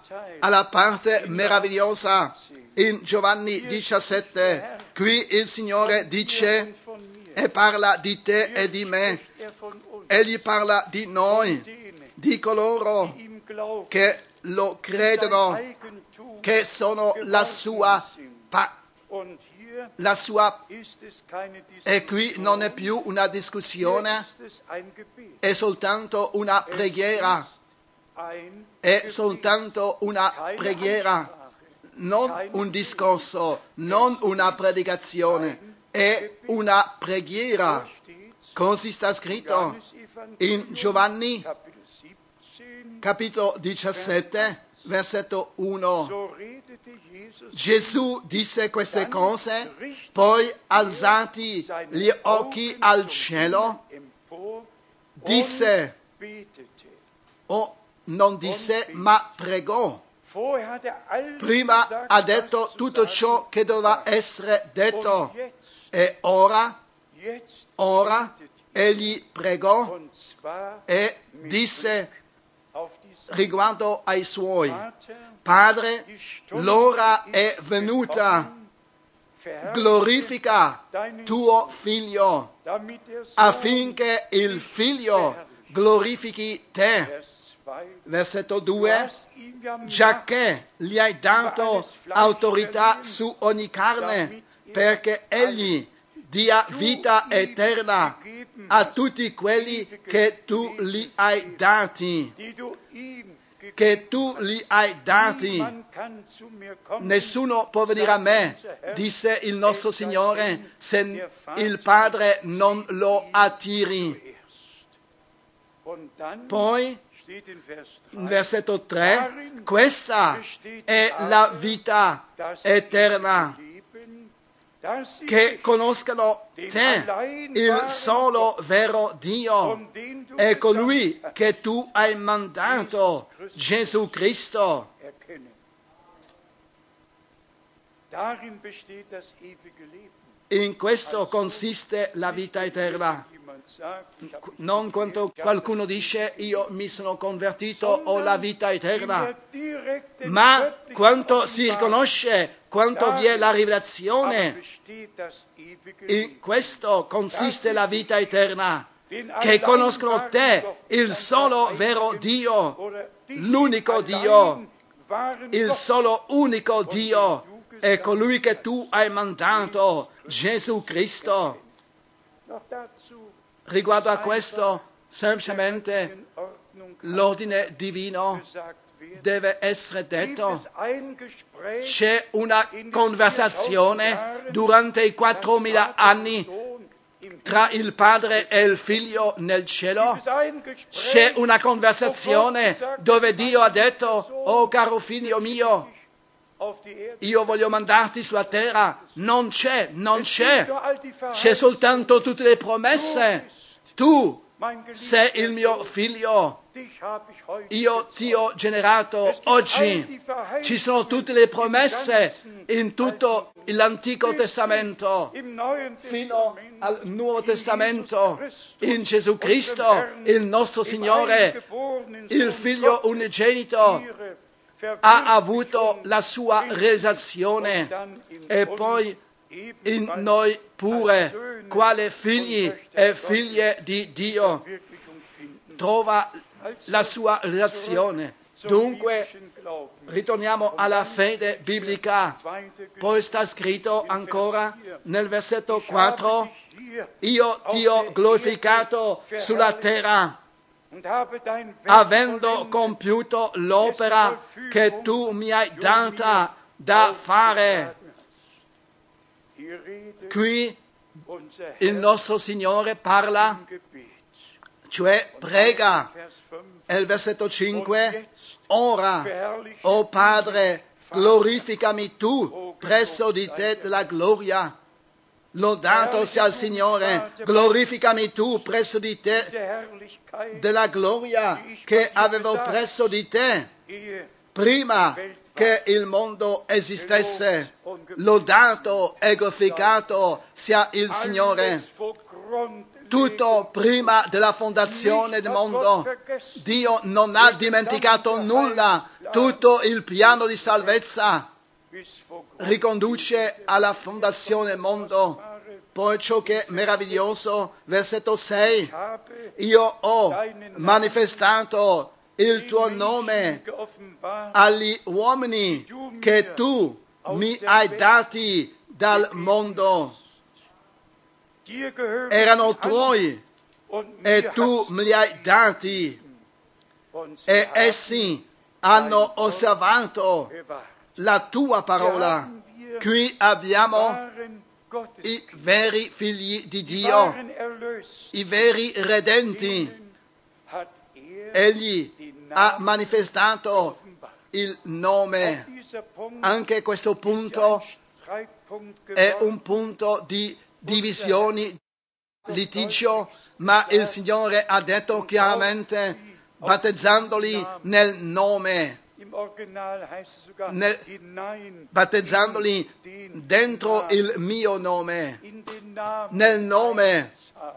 S2: in Giovanni 17, qui il Signore dice e parla di te e di me. Egli parla di noi, di coloro che lo credono, che sono la sua e qui non è più una discussione, è soltanto una preghiera, non un discorso, non una predicazione, è una preghiera. Così sta scritto in Giovanni capitolo 17, versetto 1. Gesù disse queste cose, poi alzati gli occhi al cielo, disse, non disse, ma pregò. Prima ha detto tutto ciò che doveva essere detto e ora egli pregò e disse riguardo ai suoi: Padre, l'ora è venuta, glorifica tuo Figlio, affinché il Figlio glorifichi te. Versetto 2, giacché gli hai dato autorità su ogni carne, perché egli dia vita eterna a tutti quelli che tu gli hai dati. Nessuno può venire a me, disse il nostro Signore, se il Padre non lo attiri. Poi, in versetto 3, questa è la vita eterna, che conoscano te, il solo vero Dio, e colui che tu hai mandato, Gesù Cristo. In questo consiste la vita eterna. Non quando qualcuno dice io mi sono convertito, ho la vita eterna, ma quanto si riconosce, quanto vi è la rivelazione, in questo consiste la vita eterna, che conoscono te, il solo vero Dio, l'unico Dio, il solo unico Dio, è colui che tu hai mandato, Gesù Cristo. Riguardo a questo, semplicemente l'ordine divino deve essere detto. C'è una conversazione durante i 4.000 anni tra il Padre e il Figlio nel cielo. C'è una conversazione dove Dio ha detto: oh caro figlio mio, io voglio mandarti sulla terra. Non c'è. C'è soltanto tutte le promesse. Tu sei il mio figlio. Io ti ho generato oggi. Ci sono tutte le promesse in tutto l'Antico Testamento fino al Nuovo Testamento, in Gesù Cristo, il nostro Signore, il Figlio unigenito, ha avuto la sua realizzazione, e poi in noi pure, quale figli e figlie di Dio, trova la sua realizzazione. Dunque, ritorniamo alla fede biblica. Poi sta scritto ancora nel versetto 4: io ti ho glorificato sulla terra, avendo compiuto l'opera che tu mi hai data da fare. Qui il nostro Signore parla, cioè prega. È il versetto 5: ora, o Padre, glorificami tu presso di te della gloria. Lodato sia il Signore, glorificami tu presso di te
S1: der Herrlichkeit,
S2: della gloria che avevo presso di te
S1: ehe
S2: prima che il mondo esistesse. Lodato e glorificato sia il Signore.
S1: alles vor Grund
S2: Tutto prima della fondazione del mondo. Dio non ha dimenticato nulla. Tutto il piano di salvezza
S1: bis vor Grund
S2: riconduce alla fondazione del mondo. Poi ciò che è meraviglioso, versetto 6,
S1: habe
S2: io ho manifestato il tuo
S1: den
S2: nome
S1: Menschen geoffenbart,
S2: agli uomini che tu mi hai dati dal mondo.
S1: dir gehören
S2: Erano
S1: sie alle,
S2: tuoi
S1: und
S2: e
S1: mir
S2: tu
S1: hast
S2: me li hai dati
S1: und sie
S2: e
S1: haben
S2: essi hanno osservato
S1: bewahrt.
S2: la tua parola. Qui abbiamo
S1: Waren Gottes,
S2: i veri figli di Dio,
S1: waren erlöst,
S2: i veri redenti.
S1: ihnen hat
S2: Egli ha manifestato
S1: offenbart.
S2: il nome.
S1: Dieser Punkt
S2: Anche questo
S1: ist
S2: punto
S1: ein Streitpunkt
S2: è
S1: geworden.
S2: un punto di divisioni, litigio, ma il Signore ha detto chiaramente, battezzandoli nel nome,
S1: Im Original heißt es sogar hinein
S2: battezzandoli
S1: in den
S2: dentro
S1: Namen,
S2: il mio nome,
S1: in den Namen
S2: nel nome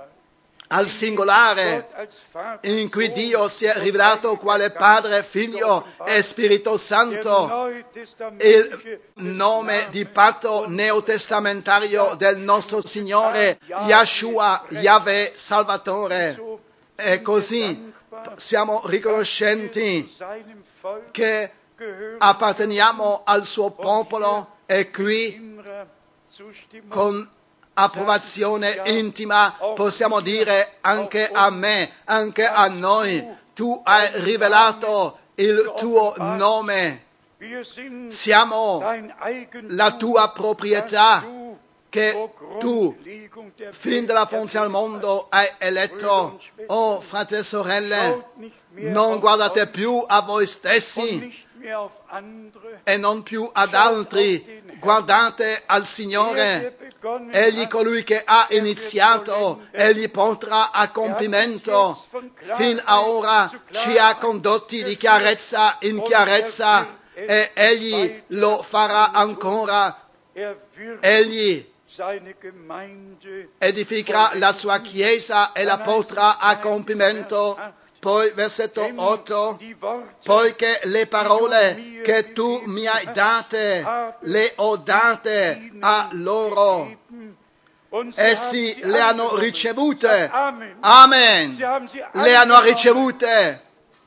S2: al singolare,
S1: Gott als Vater,
S2: in cui
S1: Sohn
S2: Dio si è
S1: und
S2: rivelato
S1: Heiliger
S2: quale
S1: Geist
S2: Padre, Figlio e Spirito
S1: der
S2: Santo.
S1: neutestamentliche
S2: Il nome di
S1: des
S2: patto
S1: Namens
S2: neotestamentario del nostro Signore, Yahshua, Yahweh, Salvatore.
S1: so
S2: E così siamo riconoscenti
S1: seinem Volk
S2: che
S1: gehören
S2: apparteniamo al suo popolo e qui
S1: innerer Zustimmung.
S2: con approvazione intima possiamo dire anche a me, anche a noi, tu hai rivelato il tuo nome,
S1: Wir sind
S2: siamo
S1: dein Eigentum,
S2: la tua proprietà
S1: das du
S2: che
S1: vor
S2: tu
S1: Grundlegung der
S2: fin dalla
S1: Welt
S2: fondazione del
S1: erwählt
S2: mondo hai eletto. Oh fratelli e sorelle,
S1: Schaut nicht mehr
S2: non
S1: auf
S2: guardate
S1: euch
S2: più a voi
S1: und
S2: stessi
S1: nicht mehr auf andere.
S2: e non più ad altri, guardate al
S1: Der,
S2: Signore.
S1: begonnen
S2: Egli
S1: hat,
S2: colui che ha iniziato, egli porterà a compimento. Fin a ora ci ha condotti di chiarezza in chiarezza e egli lo farà ancora.
S1: er wird
S2: Egli
S1: seine Gemeinde
S2: edificherà la sua chiesa e la porterà a compimento. Poi versetto 8.
S1: die Worte
S2: Poiché le parole che tu mi hai date, le ho date a loro.
S1: gegeben und sie haben
S2: Essi
S1: sie
S2: le hanno
S1: angenommen.
S2: ricevute.
S1: Amen.
S2: Amen.
S1: Sie haben sie
S2: Le hanno
S1: angenommen.
S2: ricevute.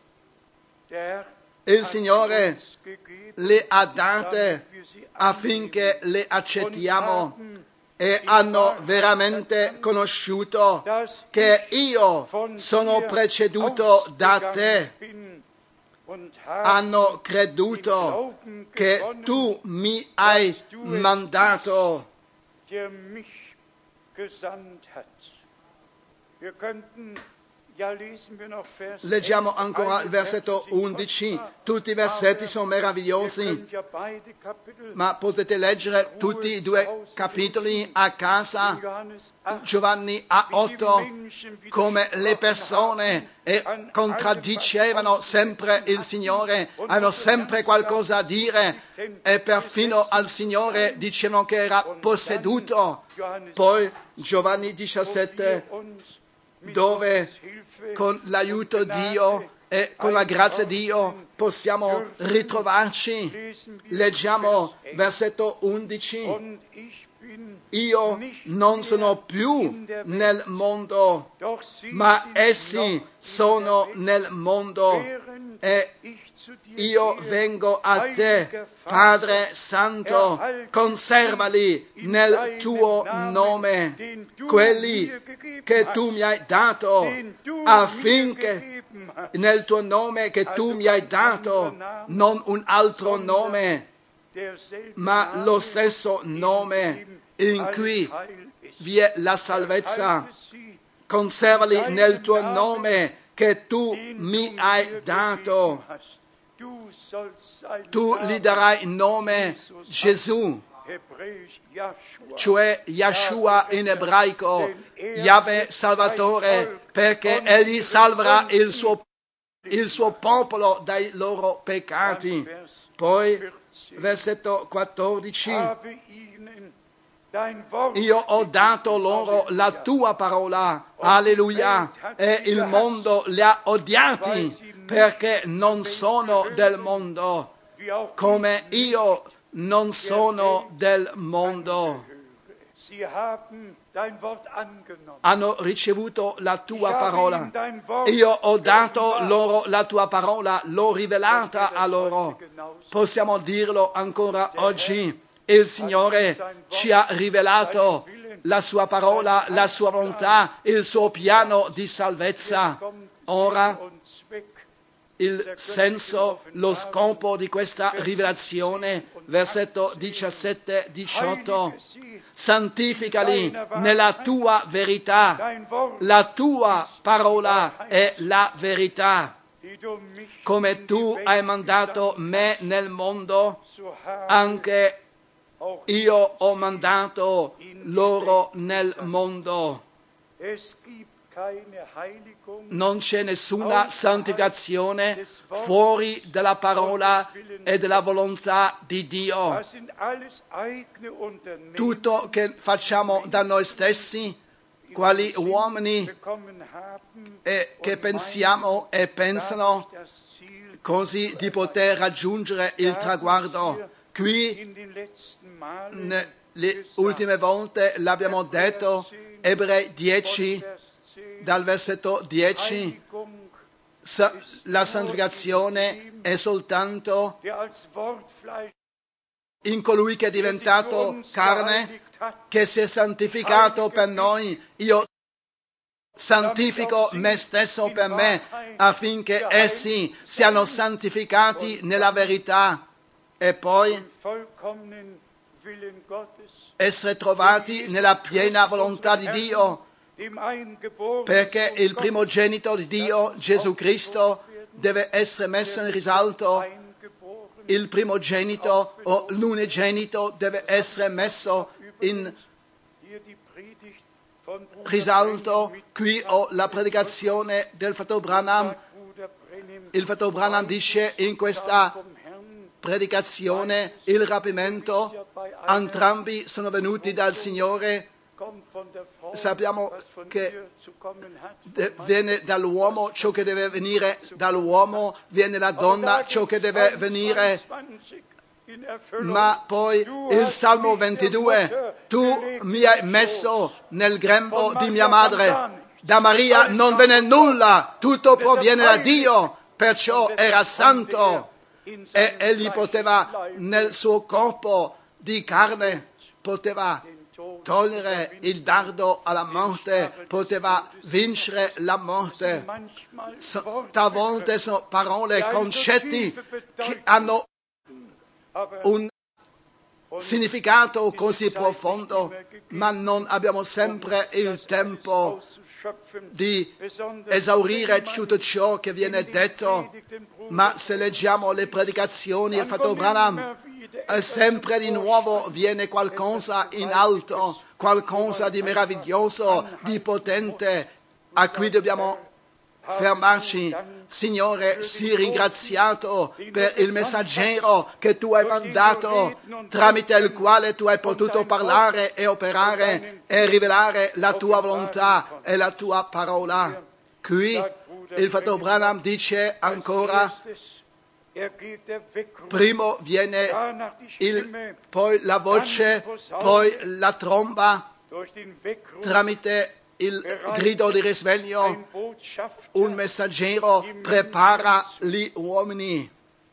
S1: Der Herr
S2: Il
S1: hat
S2: Signore
S1: uns gegeben,
S2: le ha date
S1: damit wir sie
S2: affinché le accettiamo
S1: haben,
S2: e hanno veramente conosciuto
S1: dass
S2: che io
S1: von
S2: sono
S1: dir
S2: preceduto da
S1: ausgegangen
S2: te.
S1: bin und haben
S2: Hanno creduto che tu mi hai mandato.
S1: der mich gesandt hat. Wir könnten, ja, lesen wir noch Vers
S2: Leggiamo
S1: 11,
S2: ancora il versetto 11. Tutti i versetti sono
S1: Ihr
S2: meravigliosi,
S1: könnt ja beide Kapitel
S2: ma potete leggere tutti i due capitoli a casa.
S1: Johannes 8,
S2: Giovanni a 8, come le persone contraddicevano sempre il Signore, hanno sempre qualcosa da dire e perfino al Signore dicevano che era posseduto. Poi Giovanni 17, dove con l'aiuto di Dio e con la grazia di Dio possiamo ritrovarci. Leggiamo versetto 11.
S1: und ich bin
S2: Io non sono più nel mondo,
S1: doch sie
S2: ma
S1: sind
S2: essi
S1: noch
S2: sono nel mondo
S1: während
S2: e
S1: ich zu dir
S2: io
S1: gehe.
S2: vengo a te, Padre Santo, conservali nel tuo nome, quelli che tu mi hai dato, affinché nel tuo nome che tu mi hai dato, non un altro nome, ma lo stesso nome in cui vi è la salvezza. Conservali nel tuo nome che tu mi hai dato. Tu gli darai il nome Gesù.
S1: hebräisch Yahshua,
S2: cioè Yahshua in ebraico, Yahweh Salvatore, perché egli salverà il suo popolo dai loro peccati. Poi, versetto 14,
S1: habe ihnen dein Wort
S2: io ho dato loro la tua parola, alleluia, e il mondo li ha odiati perché non sono del mondo,
S1: wie auch
S2: come io non sono del mondo.
S1: sie haben dein Wort angenommen.
S2: Hanno ricevuto la tua
S1: Ich habe
S2: parola.
S1: ihnen dein Wort
S2: Io ho dato
S1: geoffenbart.
S2: loro la tua parola, l'ho rivelata a loro. Possiamo dirlo ancora oggi. Il Signore ci ha rivelato la sua parola, la sua volontà, il suo piano di salvezza. Ora
S1: Und Zweck
S2: il senso, lo scopo di questa rivelazione, versetto 17-18, santificali nella tua verità,
S1: dein Wort,
S2: la tua parola è la verità,
S1: die du mich
S2: come tu hai mandato me nel mondo,
S1: so habe
S2: anche
S1: auch
S2: io ho mandato loro nel mondo.
S1: es gibt keine Heiligung
S2: Non c'è nessuna santificazione fuori dalla parola e della volontà di Dio.
S1: das sind alles eigene Unternehmen
S2: Tutto che facciamo da noi stessi, quali uomini
S1: bekommen haben,
S2: che pensiamo e pensano
S1: das Ziel
S2: così di poter raggiungere il traguardo. Qui,
S1: in den letzten Malen
S2: le ultime volte, l'abbiamo detto, Ebrei 10,
S1: Vers 10,
S2: dal versetto 10,
S1: Heiligung,
S2: la santificazione è soltanto
S1: der als Wortfleisch
S2: in colui che è diventato carne, che si è santificato per noi. Io santifico me stesso per me, affinché essi siano santificati nella verità e poi
S1: vollkommenen Willen Gottes,
S2: essere trovati nella piena volontà di Dio,
S1: dem Eingeborenen
S2: perché il primogenito di Dio, Gesù Cristo, deve essere messo in risalto.
S1: eingeboren,
S2: Il primogenito o l'unigenito deve essere messo in
S1: hier die Predigt von Bruder
S2: risalto.
S1: Brennim
S2: Qui ho la predicazione del fratello Branham.
S1: Bruder Brennim,
S2: Il fratello Branham dice in questa
S1: vom Herrn,
S2: predicazione il rapimento, entrambi sono venuti dal Signore.
S1: kommt von der Frau,
S2: Sappiamo
S1: was von
S2: che
S1: ihr zu kommen hat.
S2: viene dall'uomo ciò che deve venire dall'uomo, viene la donna ciò che deve venire.
S1: 22 in Erfüllung.
S2: Ma poi il Salmo 22, tu mi hai messo nel grembo di mia madre, da Maria non venne nulla, tutto proviene da Dio, perciò era santo e egli poteva nel suo corpo di carne, poteva togliere il dardo alla morte, poteva vincere la morte. Talvolta sono parole, concetti che hanno un significato così profondo, ma non abbiamo sempre il tempo di esaurire tutto ciò che viene detto. Ma se leggiamo le predicazioni del fratello Branham, sempre di nuovo viene qualcosa in alto, qualcosa di meraviglioso, di potente, a cui dobbiamo fermarci. Signore, sii ringraziato per il messaggero che tu hai mandato, tramite il quale tu hai potuto parlare e operare e rivelare la tua volontà e la tua parola. Qui il fratello Branham dice ancora, primo viene poi la voce, poi la tromba, tramite il grido di risveglio, un messaggero prepara gli uomini.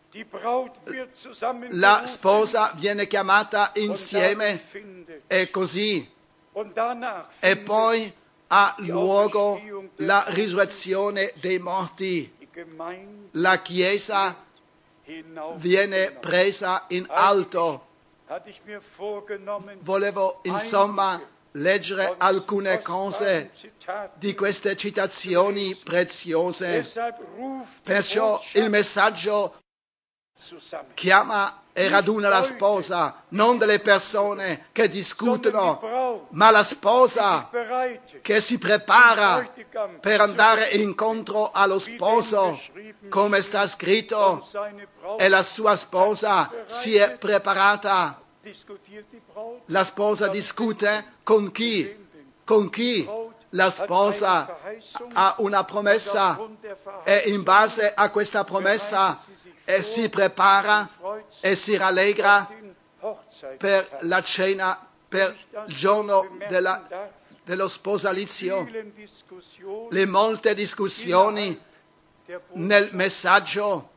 S2: La sposa viene chiamata insieme e così. E poi ha luogo la risurrezione dei morti. La Chiesa viene presa in alto. Volevo insomma leggere alcune cose di queste citazioni preziose. Perciò il messaggio chiama e raduna la sposa, non delle persone che discutono, ma la sposa che si prepara per andare incontro allo sposo, come sta scritto, e la sua sposa si è preparata. La sposa discute con chi? Con chi? La sposa ha una promessa e in base a questa promessa si prepara e si rallegra per la cena, per il giorno dello sposalizio. Le molte discussioni nel messaggio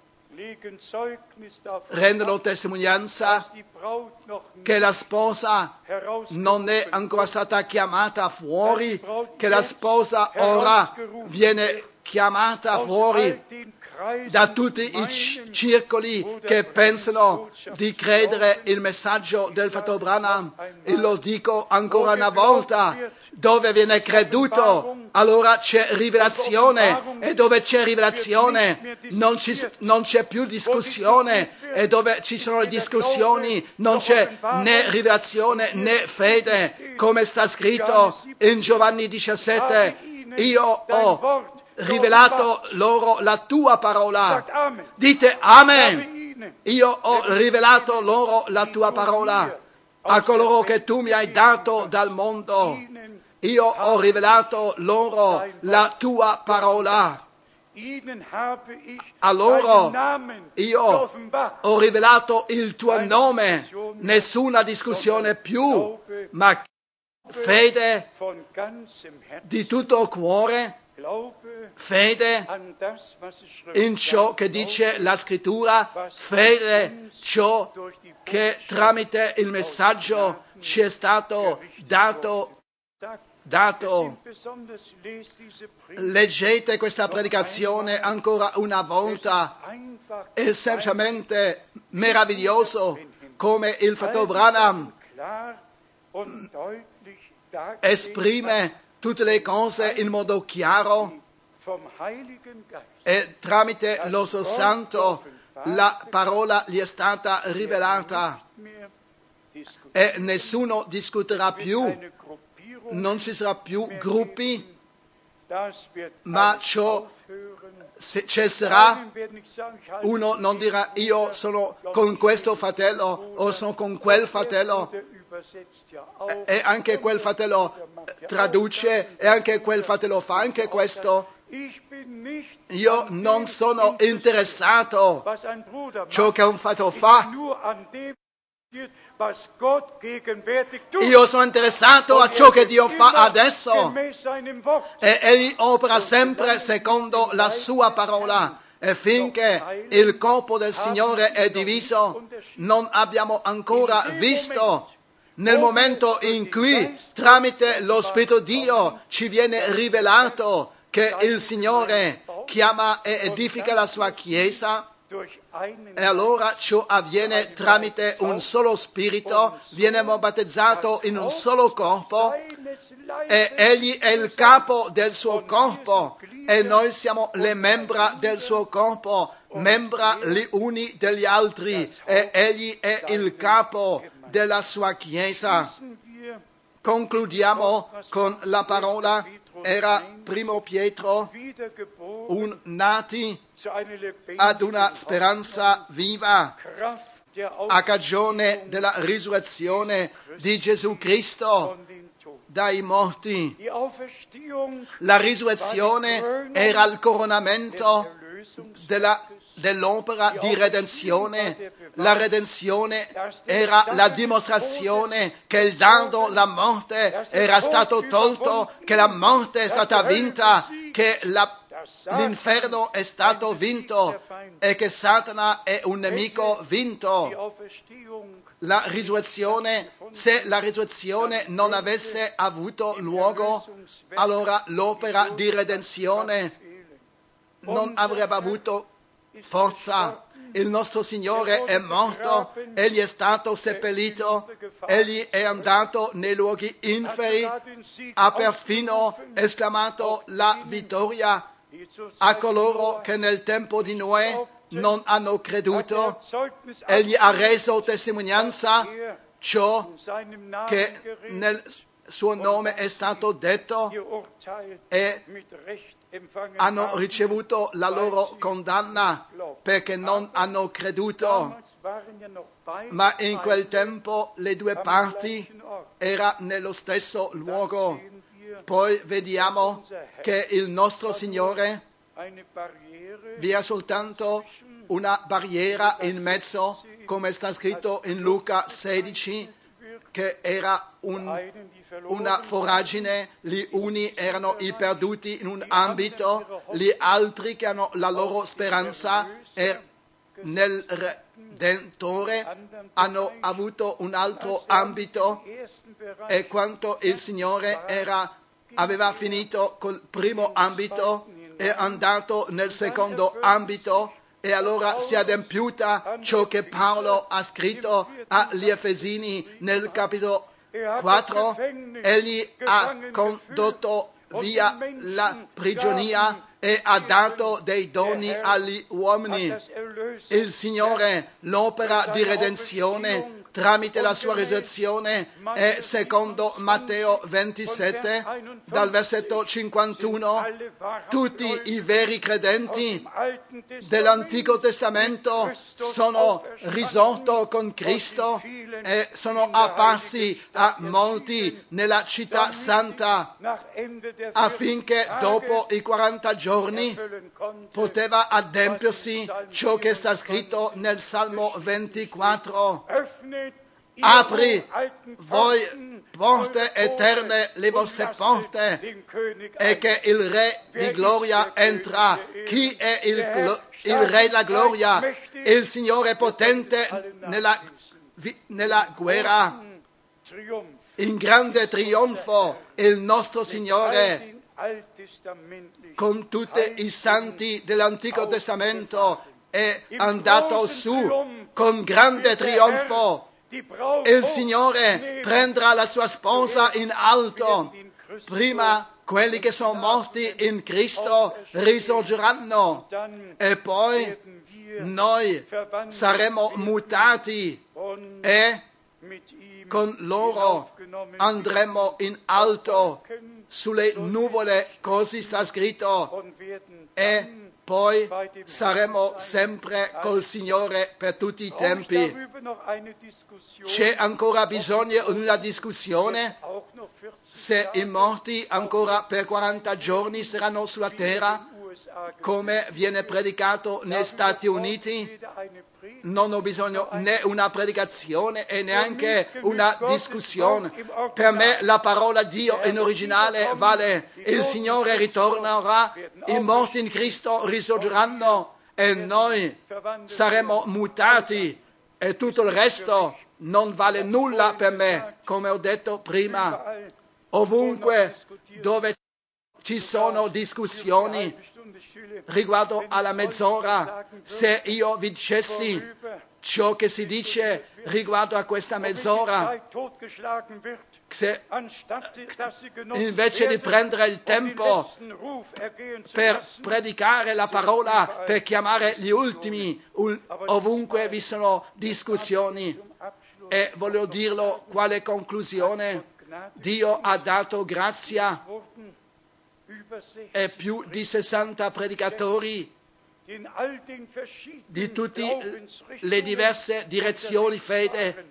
S2: rendono testimonianza che la sposa non è ancora stata chiamata fuori, che la sposa ora viene chiamata fuori da tutti i circoli che pensano di credere il messaggio del fratello Branham. E lo dico ancora una volta, dove viene creduto, allora c'è rivelazione, e dove c'è rivelazione non c'è più discussione, e dove ci sono le discussioni non c'è né rivelazione né fede, come sta scritto in Giovanni 17, io ho rivelato loro la tua parola. Dite Amen. Io ho rivelato loro la tua parola a coloro che tu mi hai dato dal mondo. Io ho rivelato loro la tua parola. A loro io ho rivelato il tuo nome. Nessuna discussione più, ma fede di tutto cuore, fede in ciò che dice la scrittura, fede ciò che tramite il messaggio ci è stato dato. Leggete questa predicazione ancora una volta, è semplicemente meraviglioso come il fratello Branham esprime tutte le cose in modo chiaro, e tramite lo Santo la parola gli è stata rivelata e nessuno discuterà più, non ci sarà più gruppi, ma ciò cesserà. Uno non dirà io sono con questo fratello o sono con quel fratello, e anche quel fratello traduce, e anche quel fratello fa anche questo. Io non sono interessato a ciò che un fratello fa. Io sono interessato a ciò che Dio fa adesso, e Egli opera sempre secondo la sua parola. E finché il corpo del Signore è diviso, non abbiamo ancora visto. Nel momento in cui tramite lo Spirito Dio ci viene rivelato che il Signore chiama e edifica la sua Chiesa, e allora ciò avviene tramite un solo Spirito, viene battezzato in un solo corpo, e Egli è il capo del suo corpo, e noi siamo le membra del suo corpo, membra gli uni degli altri, e Egli è il capo della sua Chiesa. Concludiamo con la parola. Era primo Pietro, nati ad una speranza viva a cagione della risurrezione di Gesù Cristo dai morti. La risurrezione era il coronamento dell'opera di redenzione. La redenzione era la dimostrazione che il dardo, la morte, era stato tolto, che la morte è stata vinta, che l'inferno è stato vinto e che Satana è un nemico vinto. La risurrezione, se la risurrezione non avesse avuto luogo, allora l'opera di redenzione non avrebbe avuto forza. Il nostro Signore è morto, Egli è stato seppellito, Egli è andato nei luoghi inferi, ha perfino esclamato la vittoria a coloro che nel tempo di Noè non hanno creduto, egli ha reso testimonianza ciò che nel suo nome è stato detto e hanno ricevuto la loro condanna perché non hanno creduto. Ma in quel tempo le due parti erano nello stesso luogo. Poi vediamo che il nostro Signore, vi è soltanto una barriera in mezzo, come sta scritto in Luca 16, che era una voragine, gli uni erano i perduti in un ambito, gli altri che hanno la loro speranza nel Redentore hanno avuto un altro ambito, e quanto il Signore aveva finito col primo ambito è andato nel secondo ambito, e allora si è adempiuta ciò che Paolo ha scritto agli Efesini nel capitolo 4. Egli ha condotto via la prigionia e ha dato dei doni agli uomini. Il Signore, l'opera di redenzione tramite la sua risurrezione, è secondo Matteo 27, dal versetto 51, tutti i veri credenti dell'Antico Testamento sono risorti con Cristo e sono apparsi a molti nella città santa, affinché dopo i 40 giorni poteva adempiersi ciò che sta scritto nel Salmo 24. Apri voi porte eterne le vostre porte, e che il Re di gloria entra. Chi è il Re della gloria? Il Signore potente nella guerra, in grande trionfo, il nostro Signore con tutti i santi dell'Antico Testamento è andato su con grande trionfo. Il Signore prenderà la sua sposa in alto. Prima quelli che sono morti in Cristo risorgeranno, e poi noi saremo mutati e con loro andremo in alto sulle nuvole, così sta scritto, e poi saremo sempre col Signore per tutti i tempi. C'è ancora bisogno di una discussione se i morti ancora per 40 giorni saranno sulla terra, come viene predicato negli Stati Uniti. Non ho bisogno né una predicazione e neanche una discussione. Per me la parola Dio in originale vale: il Signore ritornerà, i morti in Cristo risorgeranno e noi saremo mutati, e tutto il resto non vale nulla per me. Come ho detto prima, ovunque dove ci sono discussioni riguardo alla mezz'ora, se io vi dicessi ciò che si dice riguardo a questa mezz'ora, se invece di prendere il tempo per predicare la parola, per chiamare gli ultimi, ovunque vi sono discussioni, e voglio dirlo, quale conclusione? Dio ha dato grazia, e più di 60 predicatori di tutte le diverse direzioni fede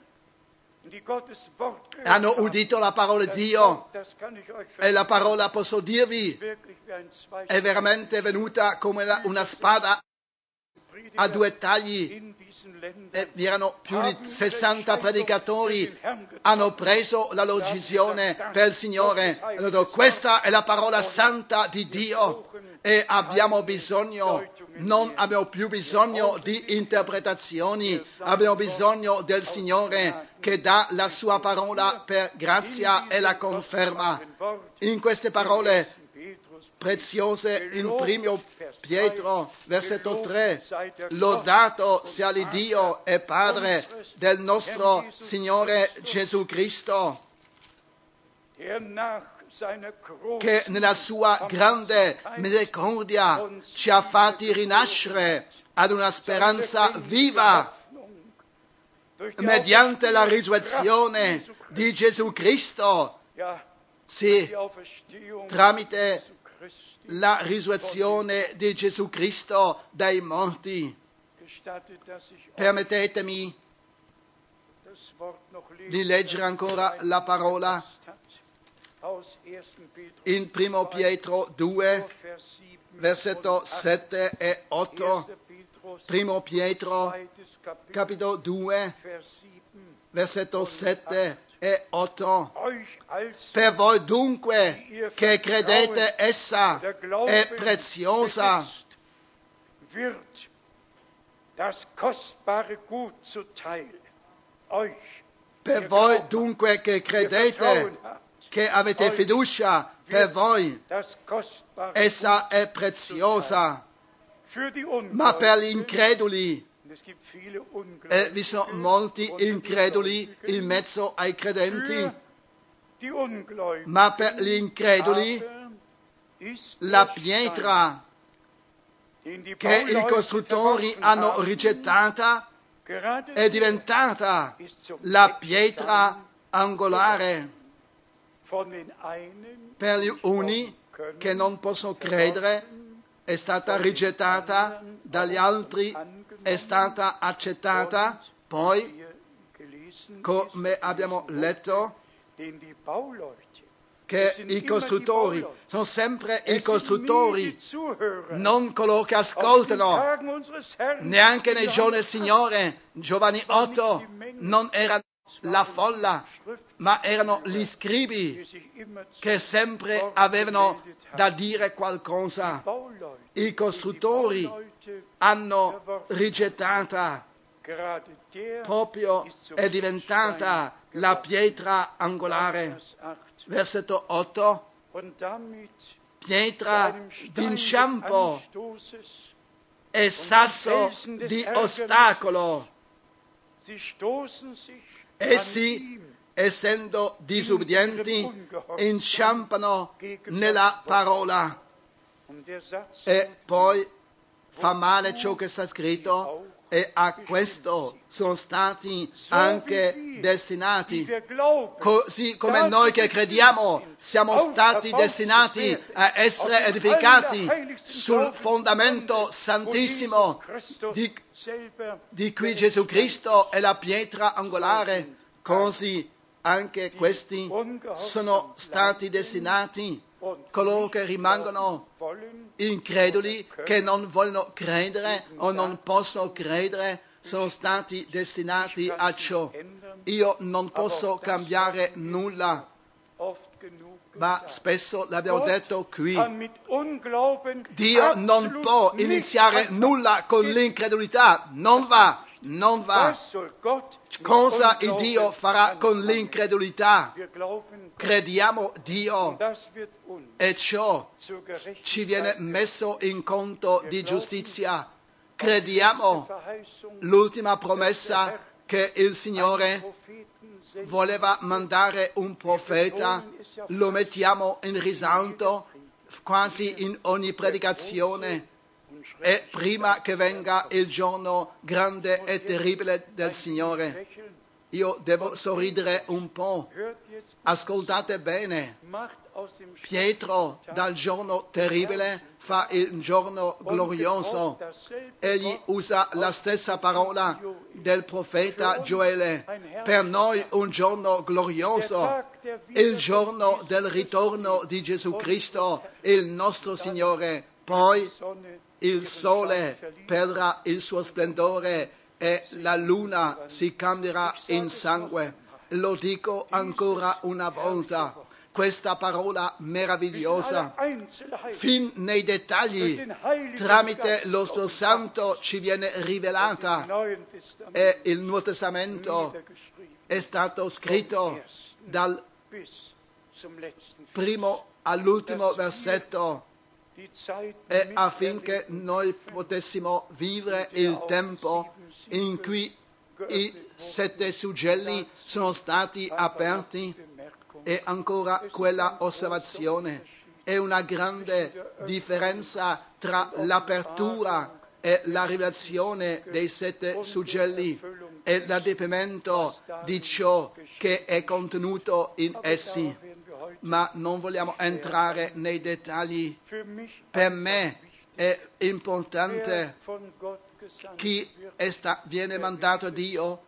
S2: hanno udito la parola di Dio, e la parola, posso dirvi, è veramente venuta come una spada a due tagli. E vi erano più di 60 predicatori, hanno preso la loro decisione per il Signore, hanno detto: questa è la parola santa di Dio, e abbiamo bisogno, non abbiamo più bisogno di interpretazioni, abbiamo bisogno del Signore che dà la sua parola per grazia e la conferma. In queste parole preziose, in primo Pietro, versetto 3, lodato sia l'Iddio e Padre del nostro Signore Gesù Cristo, che nella sua grande misericordia ci ha fatti rinascere ad una speranza viva mediante la risurrezione di Gesù Cristo. Sì, tramite la risurrezione di Gesù Cristo dai morti. Permettetemi di leggere ancora la parola in 1 Pietro 2, versetto 7 e 8. 1 Pietro, capitolo 2, versetto 7 e 8. Per voi dunque che credete, essa è preziosa. Per voi dunque che credete, che avete fiducia, per voi essa è preziosa. Ma per gli increduli, vi sono molti increduli in mezzo ai credenti, ma per gli increduli la pietra che i costruttori hanno rigettata è diventata la pietra angolare. Per gli uni che non possono credere è stata rigettata, dagli altri è stata accettata, poi, come abbiamo letto, che i costruttori sono sempre i costruttori, non coloro che ascoltano. Neanche nei giorni del Signore, Giovanni 8, non era la folla, ma erano gli scribi che sempre avevano da dire qualcosa. I costruttori hanno rigettata, proprio è diventata la pietra angolare. Versetto 8, pietra d'inciampo e sasso di ostacolo. Essi, essendo disubbidienti, inciampano nella parola. E poi fa male ciò che sta scritto, e a questo sono stati anche destinati. Così come noi che crediamo siamo stati destinati a essere edificati sul fondamento santissimo di cui Gesù Cristo è la pietra angolare, così anche questi sono stati destinati. Coloro che rimangono increduli, che non vogliono credere o non possono credere, sono stati destinati a ciò. Io non posso cambiare nulla, ma spesso l'abbiamo detto qui. Dio non può iniziare nulla con l'incredulità, non va. Cosa il Dio farà con l'incredulità? Crediamo Dio e ciò ci viene messo in conto di giustizia. Crediamo l'ultima promessa che il Signore voleva mandare un profeta, lo mettiamo in risalto quasi in ogni predicazione. E prima che venga il giorno grande e terribile del Signore, io devo sorridere un po'. Ascoltate bene. Pietro dal giorno terribile fa il giorno glorioso. Egli usa la stessa parola del profeta Gioele. Per noi un giorno glorioso, il giorno del ritorno di Gesù Cristo, il nostro Signore. Poi il sole perderà il suo splendore e la luna si cambierà in sangue. Lo dico ancora una volta, questa parola meravigliosa, fin nei dettagli, tramite lo Spirito Santo ci viene rivelata, e il Nuovo Testamento è stato scritto dal primo all'ultimo versetto, e affinché noi potessimo vivere il tempo in cui i 7 suggelli sono stati aperti, E ancora quella osservazione. È una grande differenza tra l'apertura e la rivelazione dei 7 suggelli e l'adempimento di ciò che è contenuto in essi. Ma non vogliamo entrare nei dettagli. Per me è importante chi viene mandato da Dio,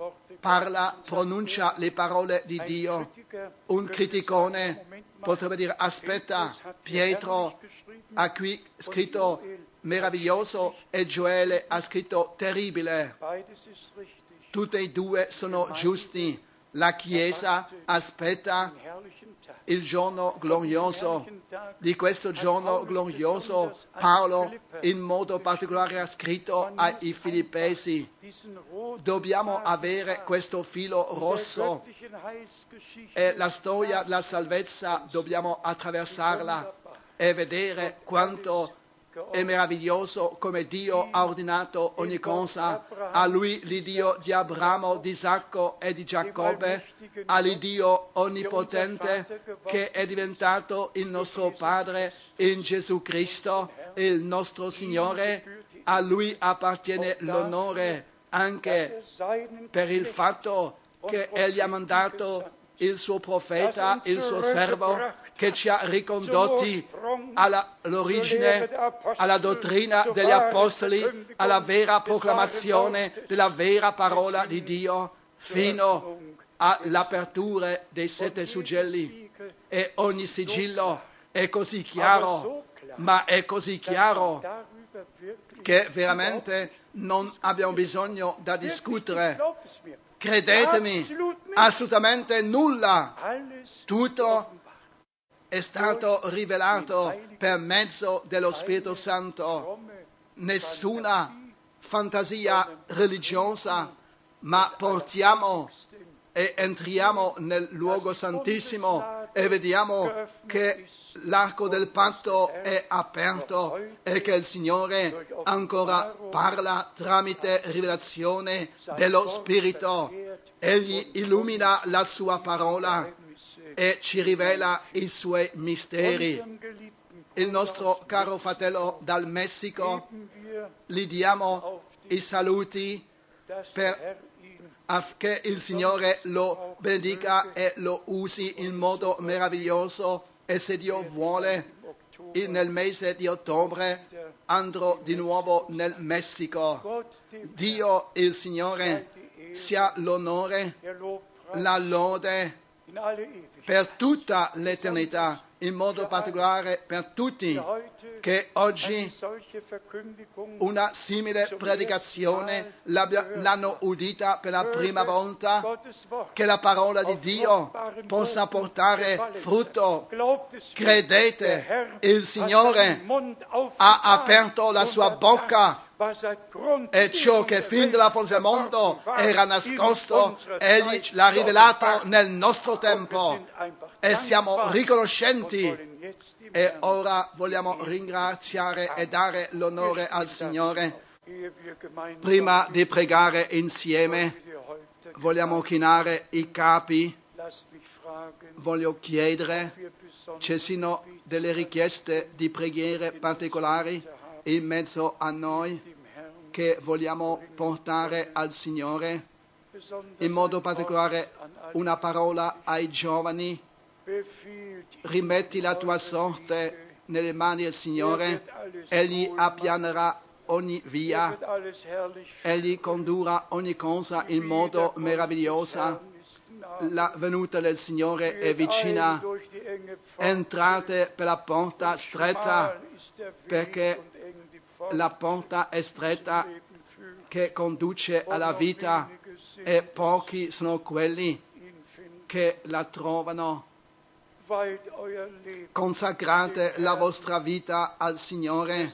S2: pronuncia le parole di Dio. Un criticone potrebbe dire: aspetta, Pietro ha qui scritto meraviglioso e Gioele ha scritto terribile. Tutti e due sono giusti. La Chiesa aspetta il giorno glorioso. Di questo giorno glorioso Paolo in modo particolare ha scritto ai Filippesi. Dobbiamo avere questo filo rosso e la storia della salvezza dobbiamo attraversarla e vedere quanto è meraviglioso come Dio ha ordinato ogni cosa. A Lui l'Iddio di Abramo, di Isacco e di Giacobbe, all'Iddio onnipotente che è diventato il nostro Padre in Gesù Cristo, il nostro Signore. A Lui appartiene l'onore anche per il fatto che Egli ha mandato il suo profeta, il suo servo, che ci ha ricondotti all'origine, alla dottrina degli apostoli, alla vera proclamazione della vera parola di Dio, fino all'apertura dei 7 suggelli. E ogni sigillo è così chiaro, ma è così chiaro che veramente non abbiamo bisogno da discutere. Credetemi, assolutamente nulla. Tutto è stato rivelato per mezzo dello Spirito Santo. Nessuna fantasia religiosa, ma portiamo e entriamo nel luogo santissimo e vediamo che l'arco del patto è aperto e che il Signore ancora parla tramite rivelazione dello Spirito. Egli illumina la sua parola e ci rivela i suoi misteri. Il nostro caro fratello dal Messico, gli diamo i saluti affinché il Signore lo benedica e lo usi in modo meraviglioso, e se Dio vuole nel mese di ottobre andrò di nuovo nel Messico. Dio il Signore sia l'onore, la lode per tutta l'eternità, in modo particolare per tutti che oggi una simile predicazione l'hanno udita per la prima volta, che la parola di Dio possa portare frutto. Credete, il Signore ha aperto la sua bocca e ciò che fin dalla fondazione del mondo era nascosto, Egli l'ha rivelato nel nostro tempo e siamo riconoscenti. E ora vogliamo ringraziare e dare l'onore al Signore. Prima di pregare insieme, vogliamo chinare i capi. Voglio chiedere, ci sono delle richieste di preghiere particolari in mezzo a noi che vogliamo portare al Signore, in modo particolare una parola ai giovani. Rimetti la tua sorte nelle mani del Signore, Egli appianerà ogni via, Egli condurrà ogni cosa in modo meraviglioso. La venuta del Signore è vicina. Entrate per la porta stretta, perché la porta è stretta che conduce alla vita e pochi sono quelli che la trovano. Consacrate la vostra vita al Signore.